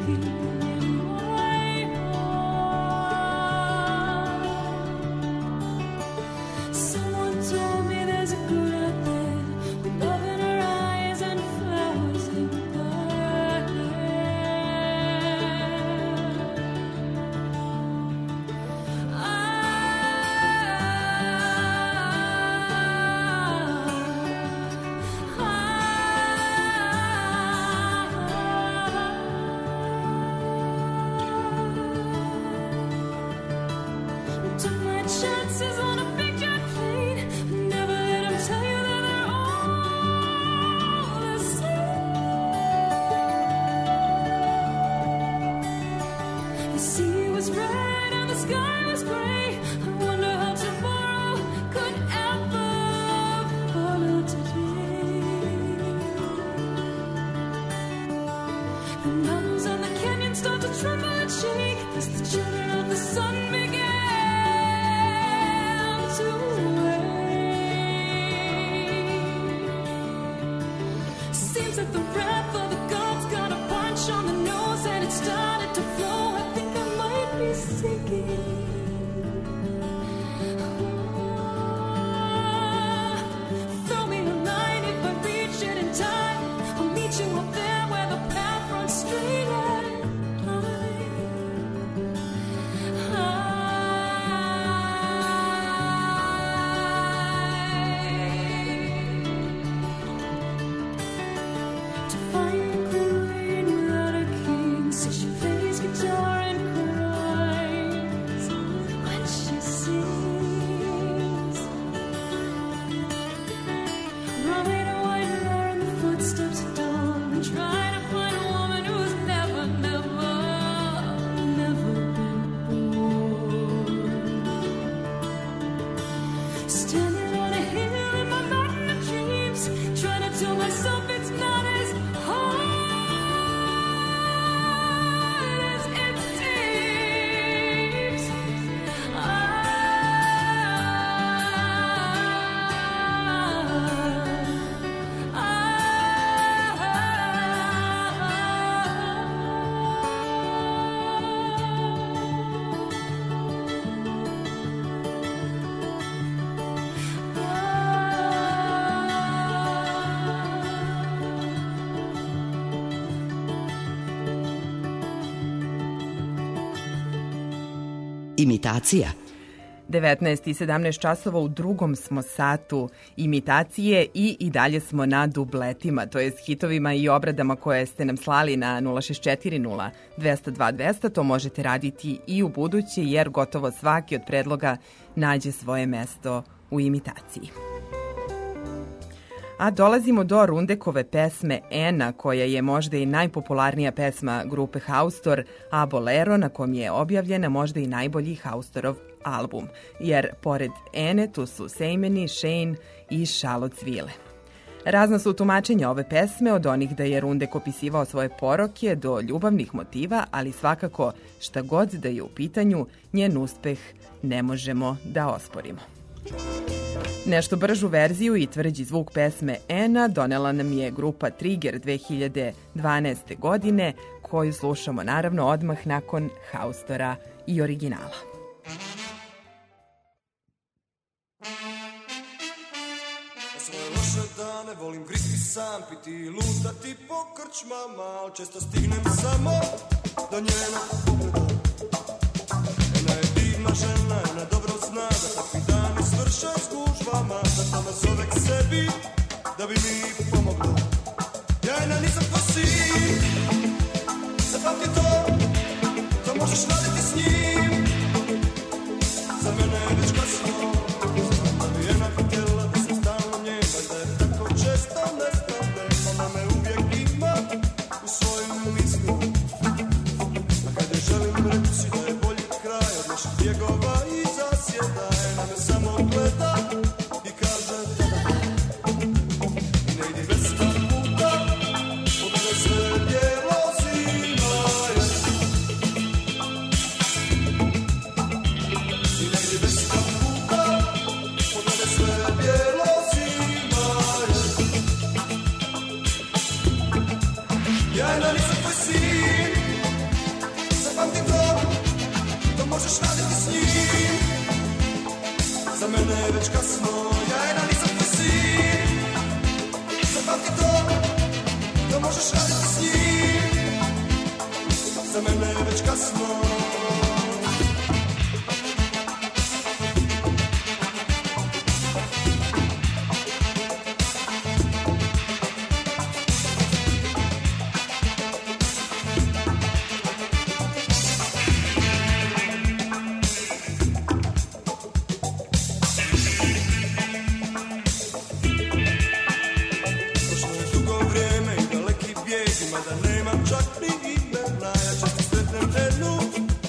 mountains and the canyons start to tremble and shake as the children of the sun began to wake. Seems like the wrath of the gods got a punch on the nose and it started to flow. I think I might be sinking. Throw me a line if I reach it in time. I'll meet you up there where the path runs straight and to find a queen without a king. So she plays guitar and cries when she sings. Ride a white mare in the footsteps of dawn and try to find a woman who's never, never, never been born. Standing on a hill in my mountain of dreams, trying to tell myself it's not as hard as it seems. Imitacija. 19 i 17 časova u drugom smo satu imitacije i dalje smo na dubletima, to jest hitovima i obradama koje ste nam slali na 064 0 202 200. To možete raditi i u buduće jer gotovo svaki od predloga nađe svoje mesto u imitaciji. A dolazimo do Rundekove pesme Ena, koja je možda i najpopularnija pesma grupe Haustor, a Bolero, na kom je objavljena možda i najbolji Haustorov album, jer pored Ene tu su Sejmeni, Shane i Šalocvile. Razna su tumačenja ove pesme, od onih da je Rundek opisivao svoje poroke do ljubavnih motiva, ali svakako šta god da je u pitanju, njen uspeh ne možemo da osporimo. Nešto bržu verziju i tvrđi zvuk pesme Ena donela nam je grupa Trigger 2012. godine, koju slušamo naravno odmah nakon Haustora i originala. Na svoje loše dane volim gristi sam, piti i lutati po krčmama, al često stignem samo do njenog pogleda. Ona je divna žena, ona dobro zna da takvi dani svrše s gužvama, zato me zove k sebi da bi mi pomogla. Ja jedna nisam tvoj sin, zapamti to možeš raditi s njim. Za mene je već kasno, znam da bi jedna htjela da sam stalno njema i da je tako često nestane. Ona me uvijek ima u svojim mislima, a kad je želim reći da je bolji kraj od naših bjegova i zasjeda, Ena me samo gleda i kaže da. I ne idi bez puta, od mene sve bijelo zima je. I ne idi bez puta, od mene sve bijelo zima je. Ja jedna nisam tvoj sin, zapamti to možeš raditi s njim. Za mene je već kasno, ja jedna nisam tvoj sin, zapamti to možeš raditi s njim. Za mene je već kasno. Prošlo je dugo vrijeme i daleki bijeg, mada nemam čak ni imena. Ja često sretnem Enu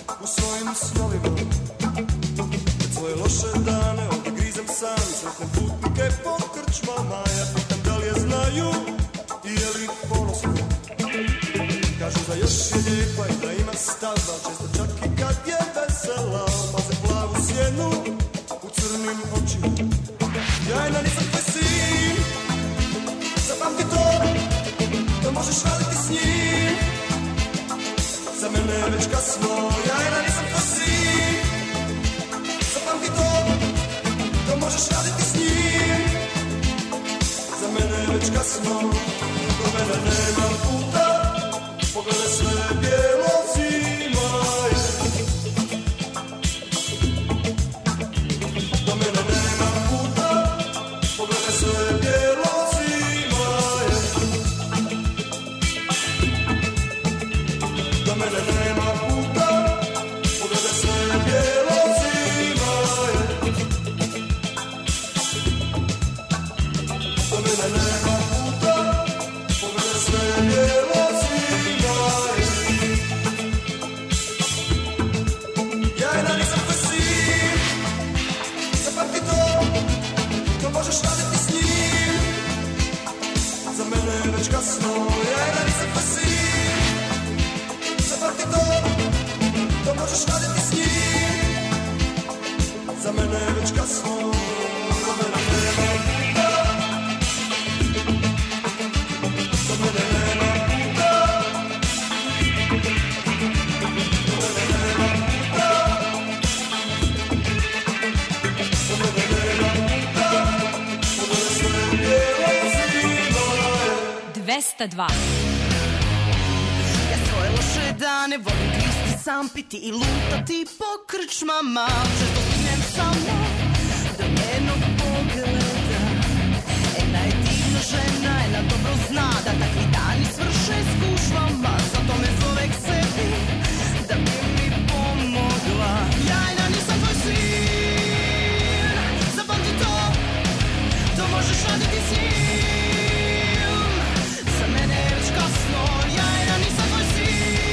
je lijepa i da ima stava, često čak i kad je vesela, paze plavu sjenu u crnim očima. Jajna nisam tvoj sin, zapamti to možeš raditi s njim. Za mene je već kasno, jajna nisam tvoj sin, zapamti to možeš raditi s njim. Za mene je već kasno, do mene nema puta, pogledaj sve bijelo zima je. Do mene nema puta, pogledaj sve bijelo zima je. Do mene nema puta, pogledaj sve bijelo zima je. Do mene nema puta, pogledaj sve bijelo zima je. Jajna nisam tvoj sin, zapamti to možeš raditi s njim. Za mene je već kasno, jajna nisam tvoj sin, zapamti to možeš raditi s njim. Za mene je već kasno, do mene nema puta, do mene nema puta, do mene nema puta, do mene nema puta, pogledaj sve bijelo zima je. 202. Ja svoje loše dane volim kristi sam, piti i lutati po krčmama. Često stignem samo do njenog pogleda. Ena je divna žena, ena dobro zna da takvi dani svrše s kušvama. Zato me zove k sebi da bi mi pomogla. Jajna nisam tvoj sin, zapamti to možeš raditi s njim. Za mene je već kasno, jajna nisam tvoj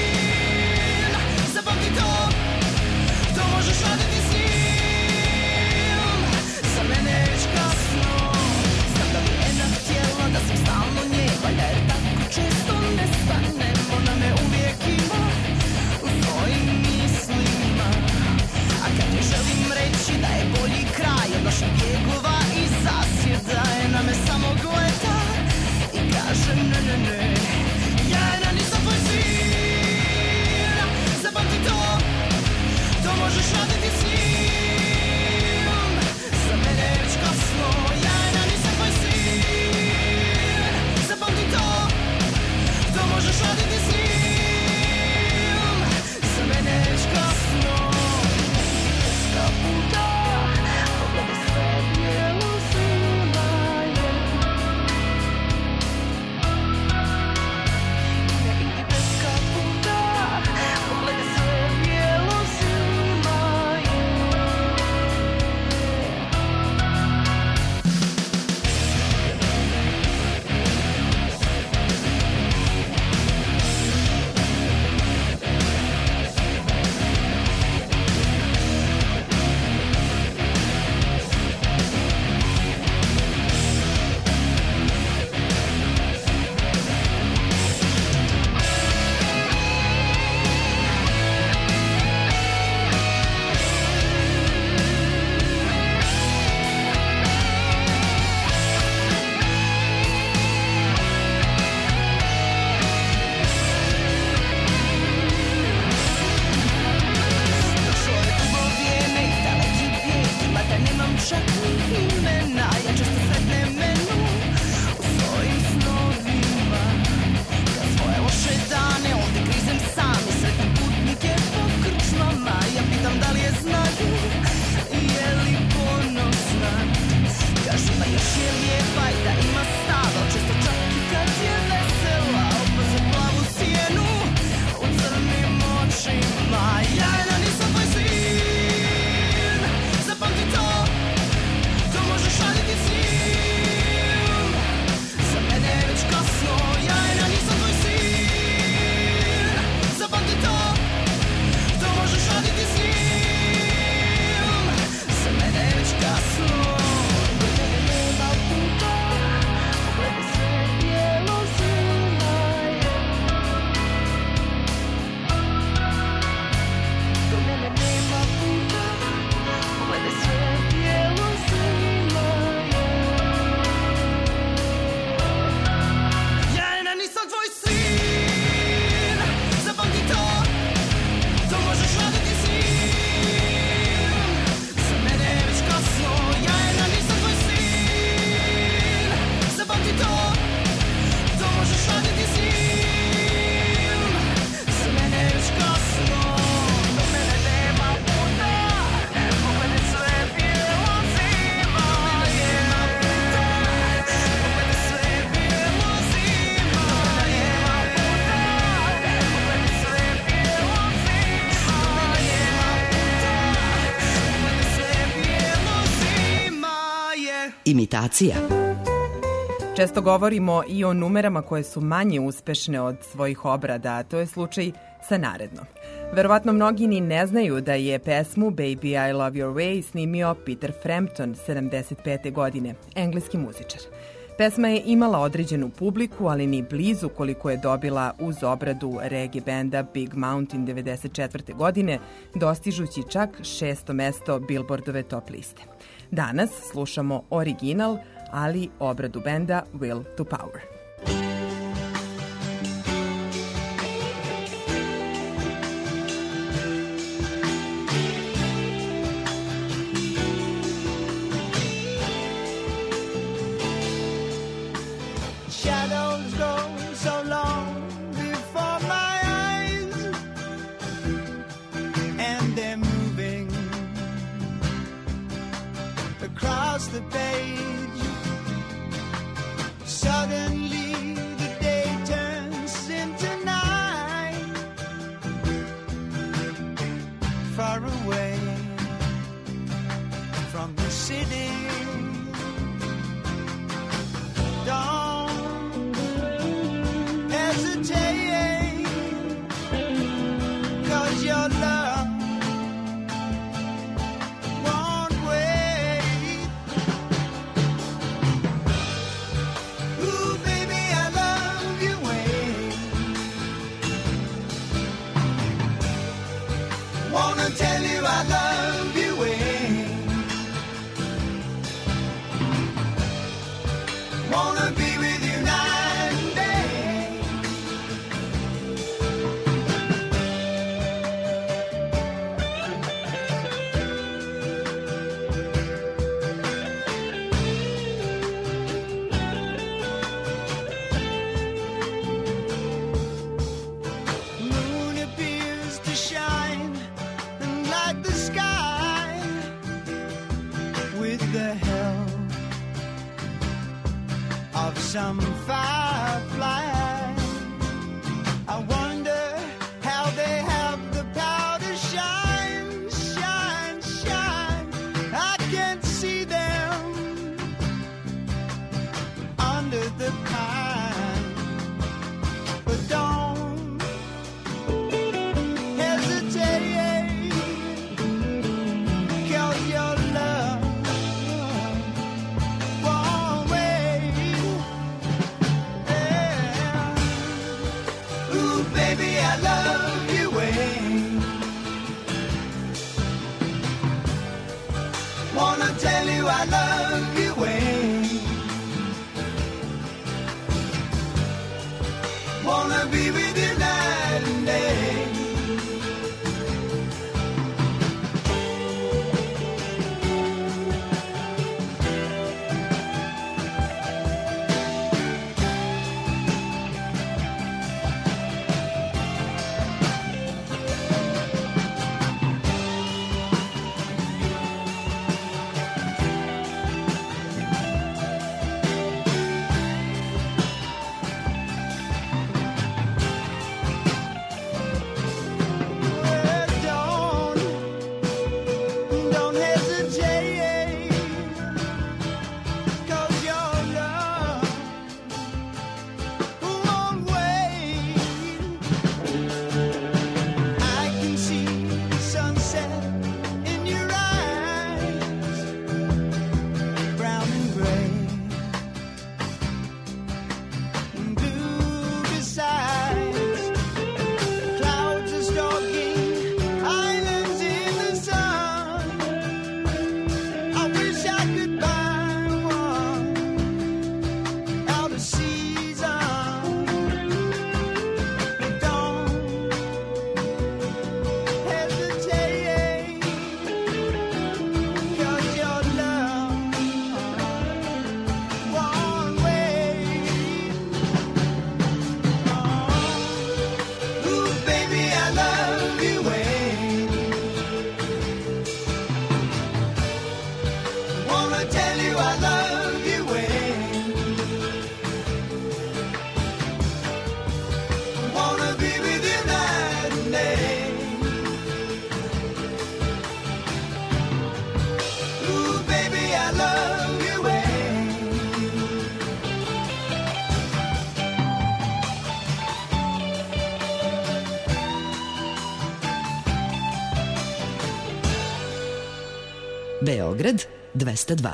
sin, zapamti to možeš raditi s njim. imitacija. Često govorimo i o numerama koje su manje uspešne od svojih obrada, a to je slučaj sa narednom. Verovatno mnogi ni ne znaju da je pesmu Baby I Love Your Way snimio Peter Frampton 75. godine, engleski muzičar. Pesma je imala određenu publiku, ali ni blizu koliko je dobila uz obradu reggae benda Big Mountain 94. godine, dostižući čak 6. mesto Billboardove top liste. Danas slušamo original, ali obradu benda Will to Power. Shadows go so long before my eyes, and they're moving across the page. Suddenly the day turns into night. Far away from the city, don't hesitate, 'cause your love won't wait. Ooh, baby, I love you, wait. Wanna tell you I love you, wait. Wanna be with you night and day. Moon appears to shine and light the sky with the help of some firefly. I wonder how they have the power to shine, shine, shine. I can't see them under the pine, but don't hesitate, 'cause your love won't wait. Ooh, baby, I love you, wait. Wanna tell you I love you, wait. Wanna be with you night and day. Beograd 202.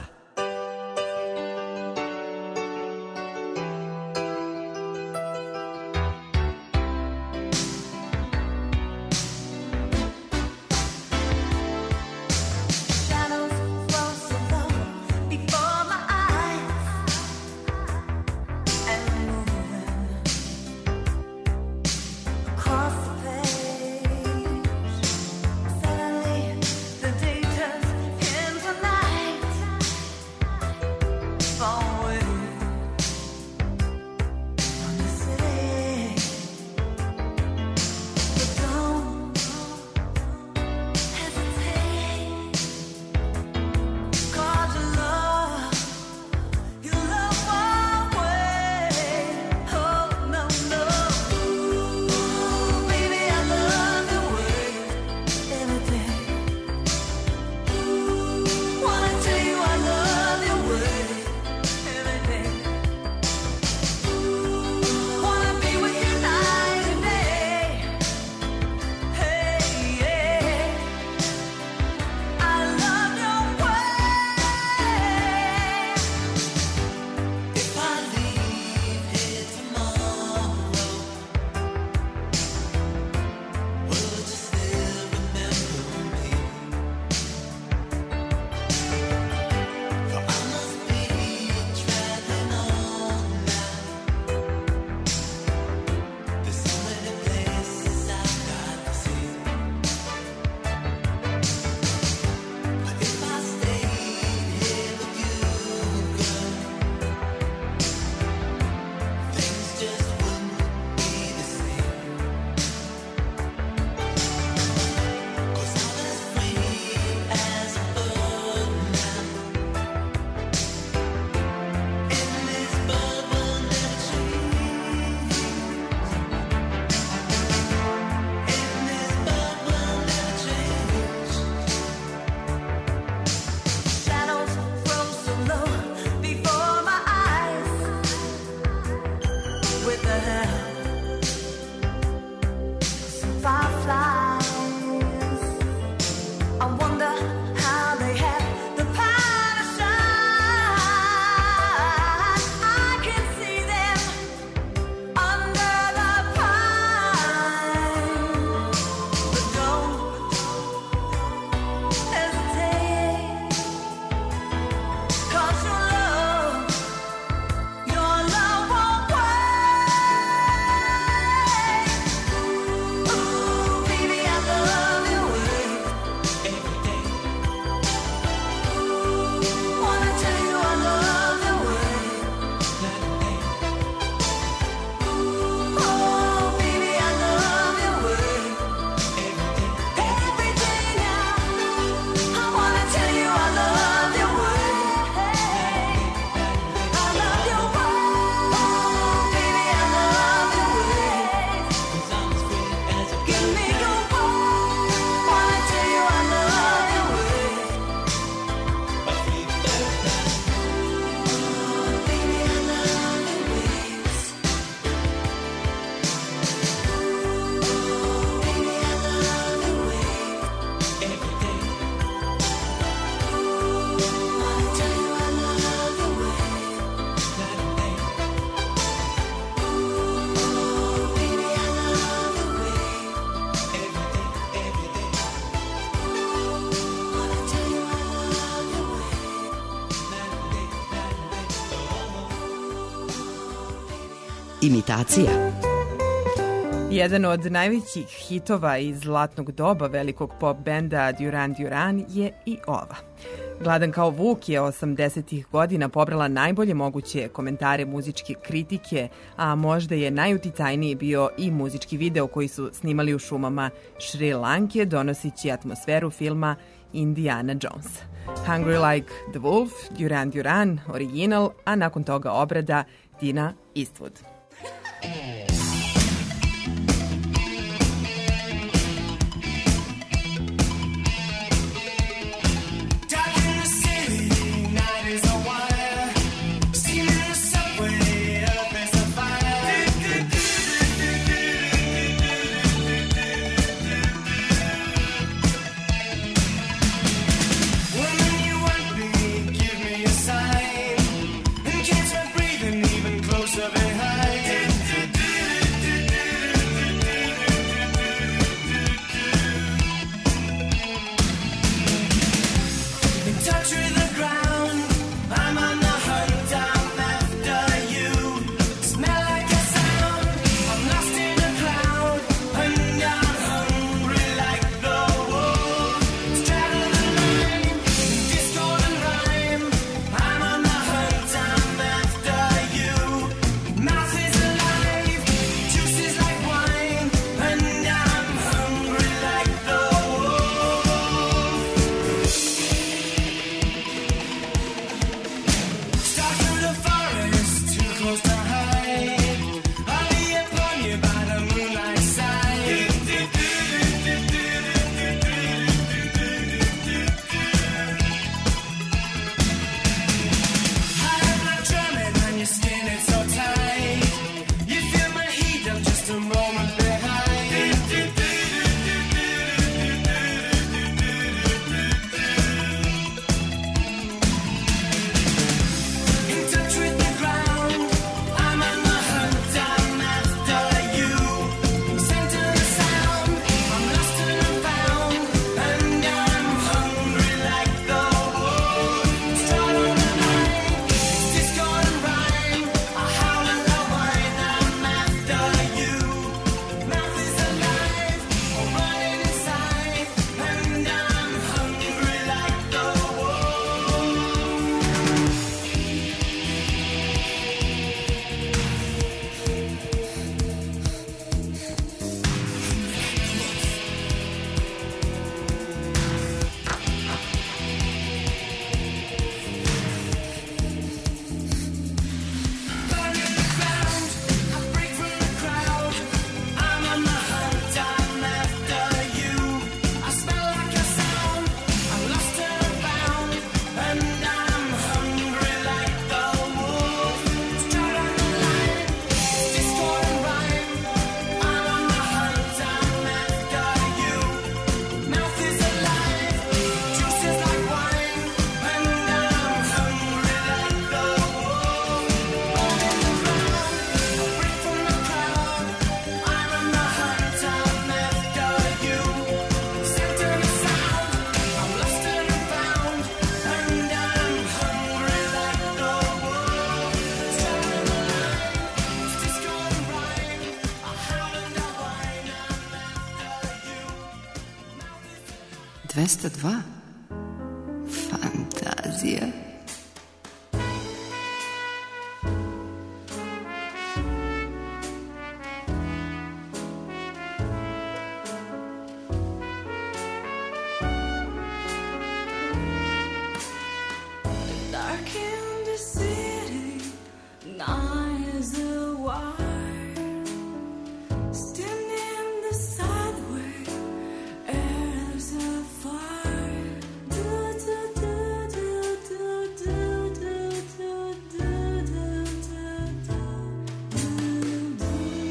Imitacija. Jedan od najvećih hitova iz zlatnog doba velikog pop benda Duran Duran je i ova. Gladan kao vuk je 80-ih godina pobrala najbolje moguće komentare muzičke kritike, a možda je najuticajniji bio i muzički video koji su snimali u šumama Šri Lanke, donoseći atmosferu filma Indiana Jones. Hungry Like the Wolf, Duran Duran, original, a nakon toga obrada Tina Eastwood. Woman, 202. Fantazija. Dark in the city, nights are wide. Standing in the sideway, there's a fire. Do do do do do do do do do do do do.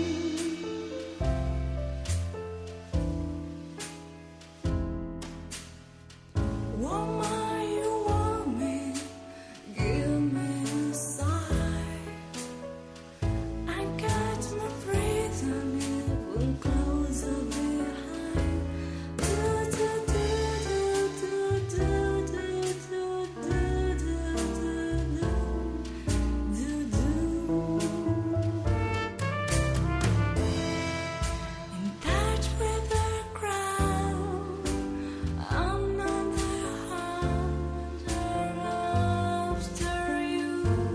Woman, you want me? Give me a sign. I got my breathing even closer behind. Do do do do do do do do do do do. In touch with the crowd, I'm on the hunt after you.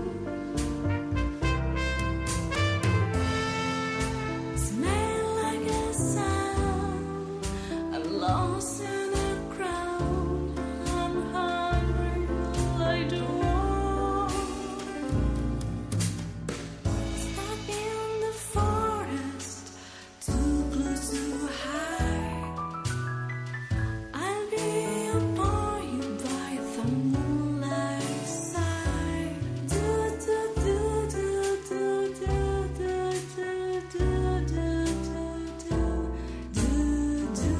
Smell like a sound. I'm lost in a crowd. I'm hungry like the wolf. Stuck in the forest, too close to hide. I'll be upon you by the moonlight side. Do do do do do do do do do do do do.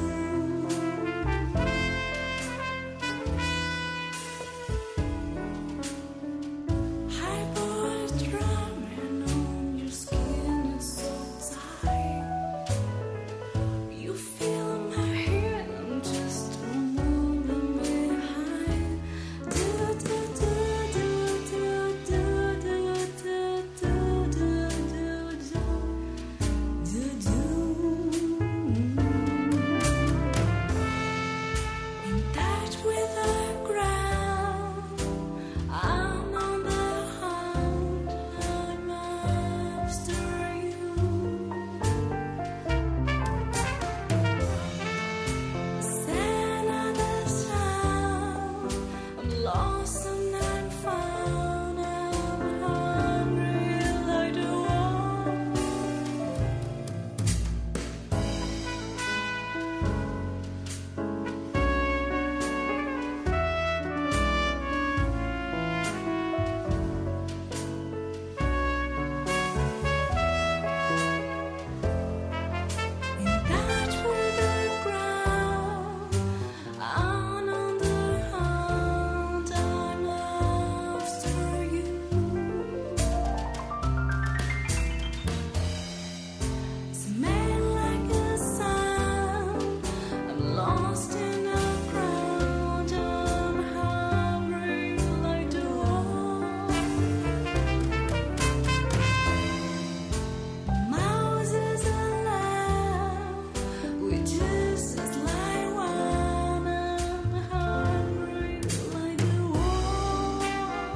High boy drumming on your skin, it's so tight. You feel my head, I'm just moving behind. Do do do do do do do do do do do do. In touch with the ground, I'm on the hunt. I'm after you. Another sound. I'm lost and unfound. I'm hungry like the wolf. In touch with the ground, I'm on the hunt. I'm after you. Smell like a sound. I'm lost in a crowd. I'm hungry like the wolf. Mouse is alive, we just like one. I'm hungry like the wolf.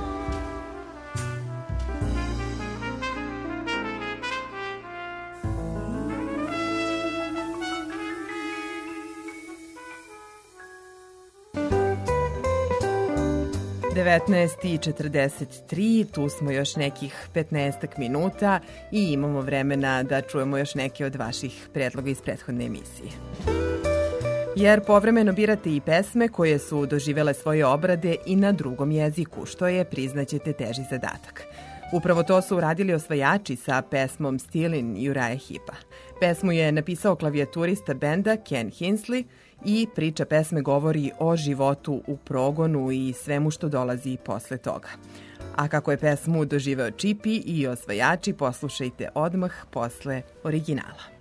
Devetnaest i 43, tu smo još nekih 15 minuta i imamo vremena da čujemo još neke od vaših predloga iz prethodne emisije. Jer povremeno birate i pesme koje su doživele svoje obrade i na drugom jeziku, što je, priznaćete, teži zadatak. Upravo to su uradili osvajači sa pesmom Stealin' Uriah Heepa. Pesmu je napisao klavijaturista benda Ken Hensley i priča pesme govori o životu u progonu i svemu što dolazi posle toga. A kako je pesmu doživeo Čipi i osvajači, poslušajte odmah posle originala.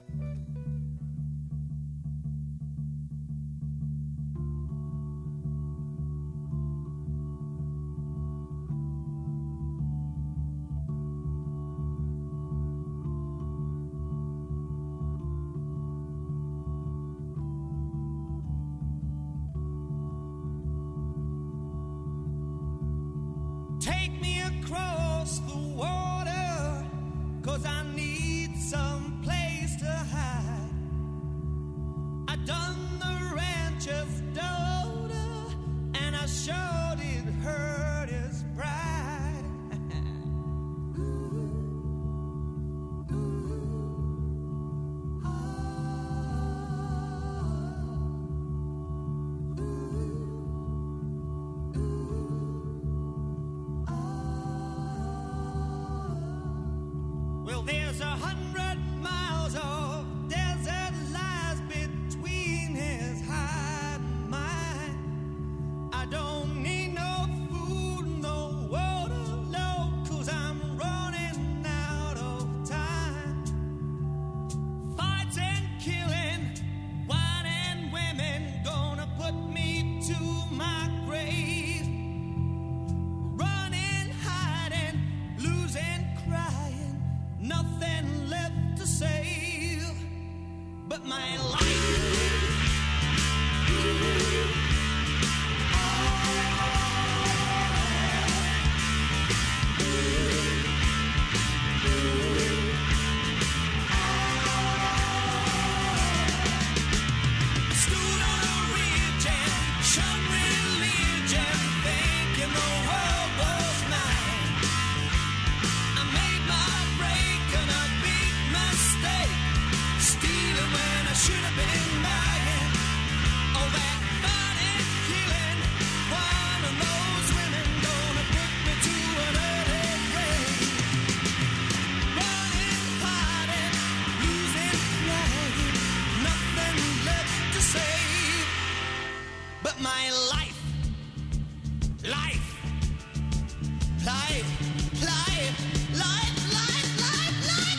up my life. Life. Life. Life. Life. Life. Life. Life.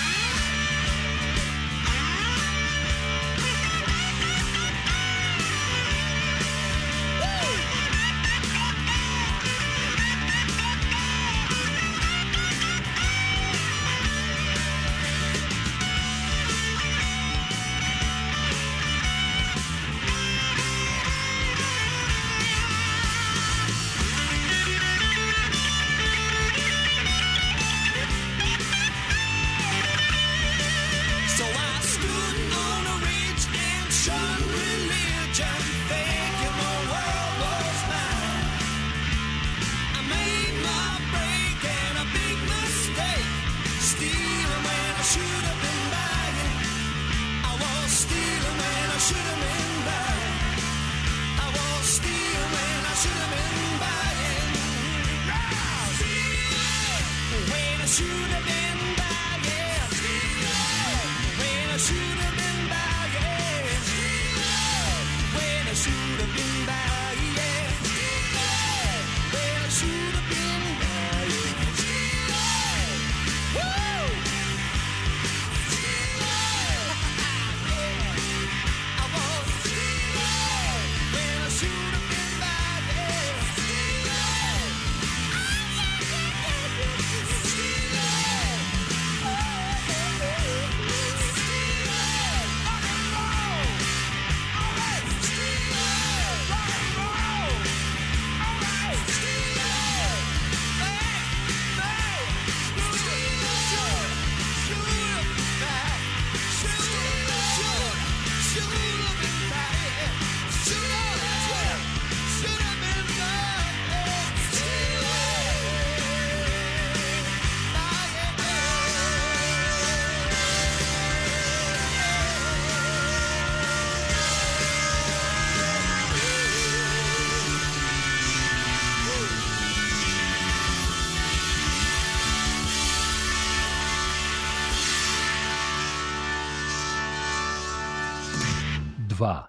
Dva,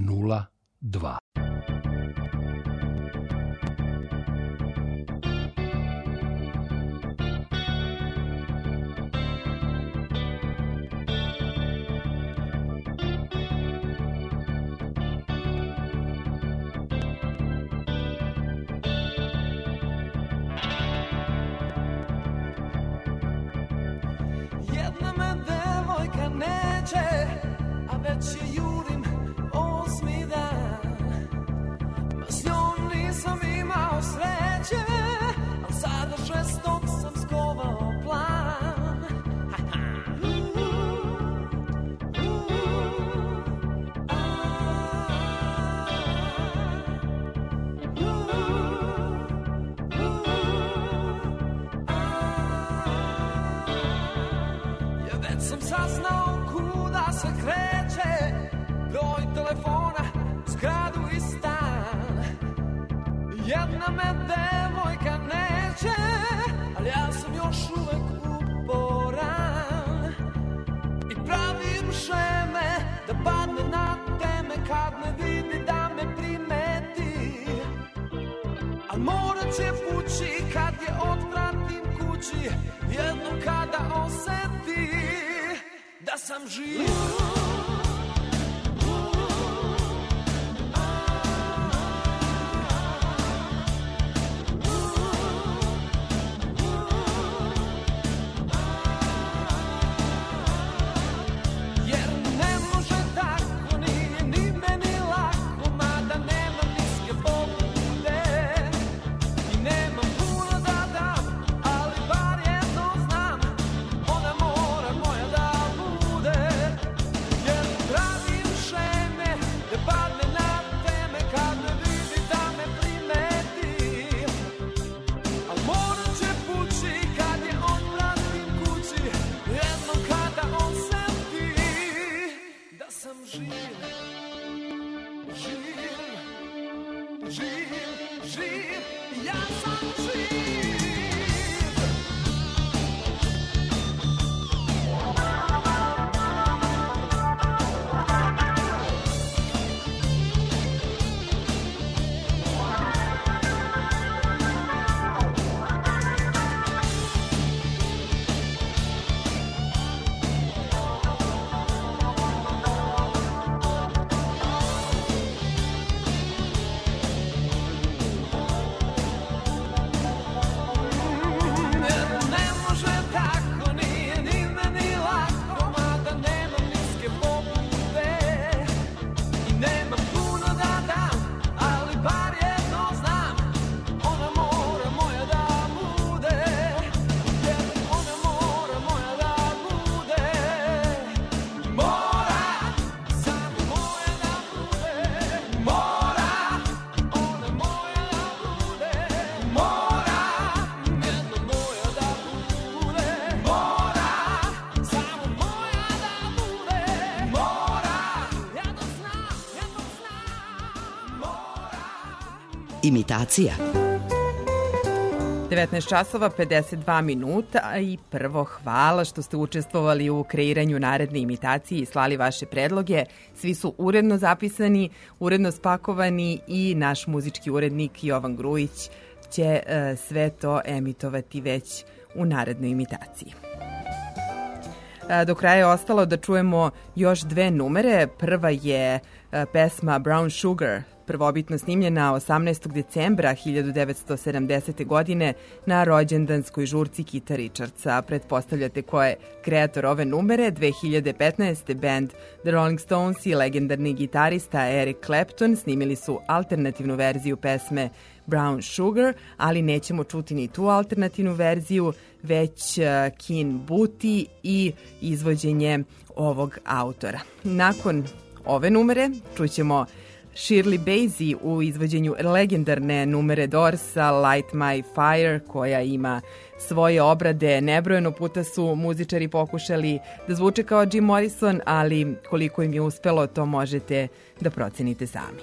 0-2. Jedna me devojka neće, a već je jurim 8. dan. Ma s njom nisam imao sreće, al sada žestok sam skovao plan. Ja već sam saznao kuda se kreće, broj telefona, zgradu i stan. Jedna me devojka neće, ali ja sam još uvek uporan. I pravim šeme da padne na teme kad me vidi da me primeti. Al morat će pući kad je odvratim kući, jednom kada oseti da sam živ. Jer ne može tako, nije ni meni lako, mada nemam niske pobude i nemam puno da dam, ali bar jedno znam, ona mora moja da bude. Jer pravim šeme da padne na teme kad me vidi da me primeti. Al morat će pući kad je odvratim kući, jednom kada oseti da sam živ. Živ, živ, živ, ja sam živ. Imitacija. 19 časova, 52 minuta i prvo hvala što ste učestvovali u kreiranju naredne imitacije i slali vaše predloge. Svi su uredno zapisani, uredno spakovani i naš muzički urednik Jovan Grujić će sve to emitovati već u narednoj imitaciji. Do kraja je ostalo da čujemo još dve numere. Prva je pesma Brown Sugar, prvobitno snimljena 18. decembra 1970. godine na rođendanskoj žurci Kita Richardsa. Pretpostavljate ko je kreator ove numere. 2015. band The Rolling Stones i legendarni gitarista Eric Clapton snimili su alternativnu verziju pesme Brown Sugar, ali nećemo čuti ni tu alternativnu verziju, već Keen Booty i izvođenje ovog autora. Nakon ove numere čućemo Shirley Bassey u izvođenju legendarne numere Doorsa Light My Fire, koja ima svoje obrade. Nebrojeno puta su muzičari pokušali da zvuče kao Jim Morrison, ali koliko im je uspelo, to možete da procenite sami.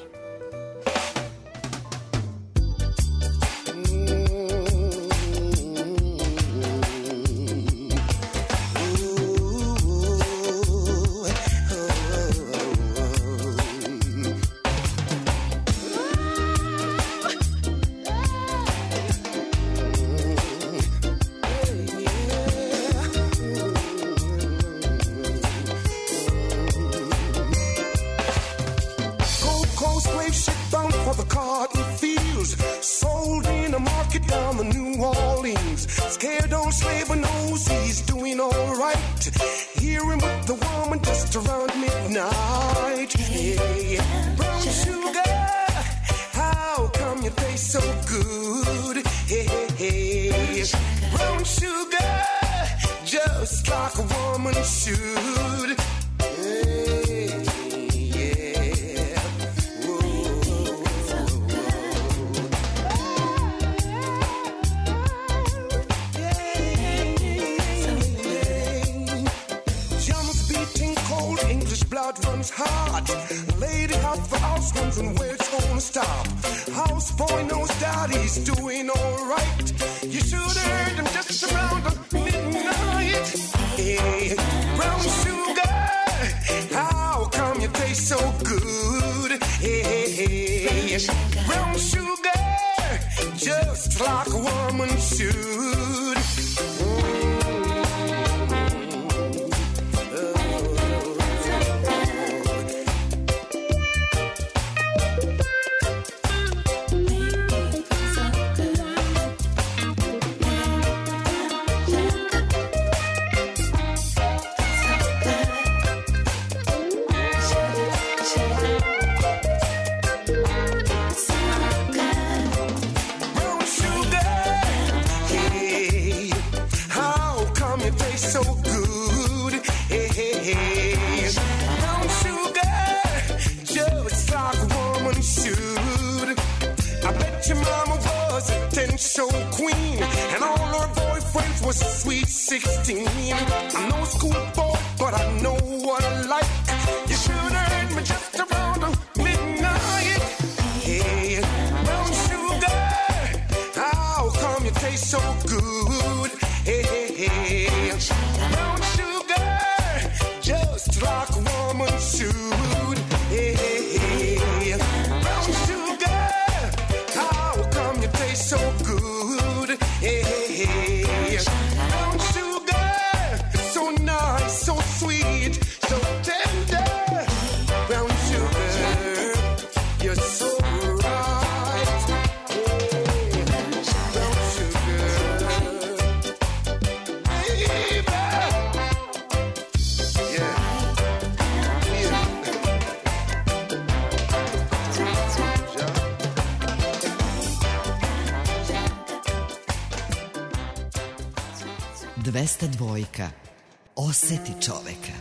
Oseti čoveka.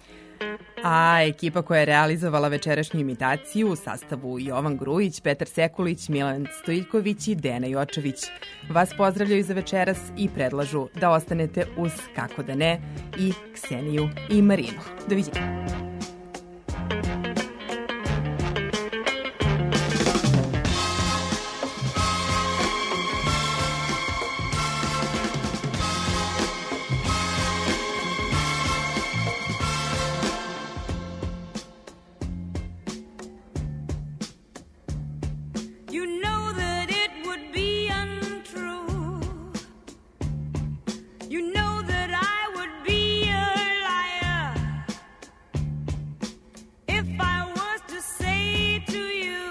A ekipa koja je realizovala večerašnju imitaciju u sastavu Jovan Grujić, Petar Sekulić, Milan Stojiljković i Dena Jočević vas pozdravljaju za večeras i predlažu da ostanete uz Kako da ne i Kseniju i Marinu. Doviđenja. You know that it would be untrue. You know that I would be a liar if I was to say to you,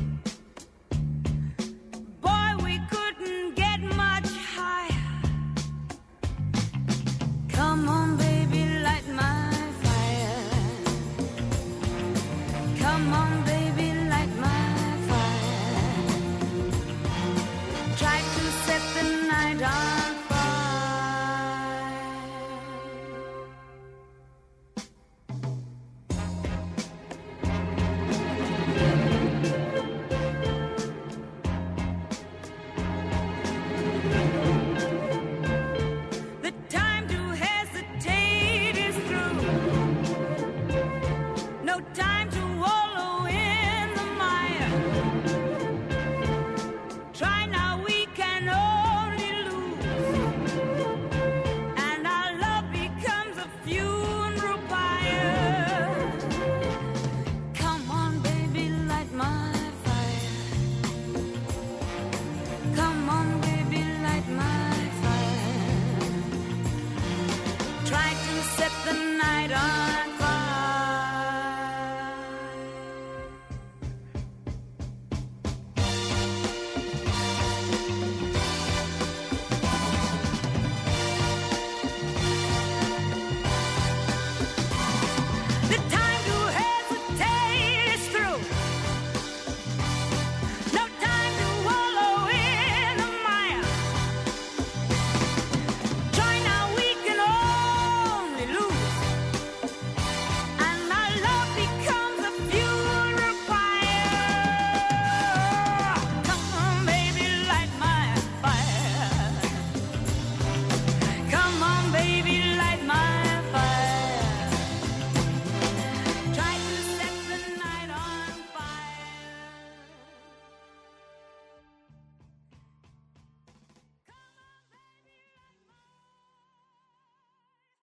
boy, we couldn't get much higher. Come on, baby, light my fire. Come on,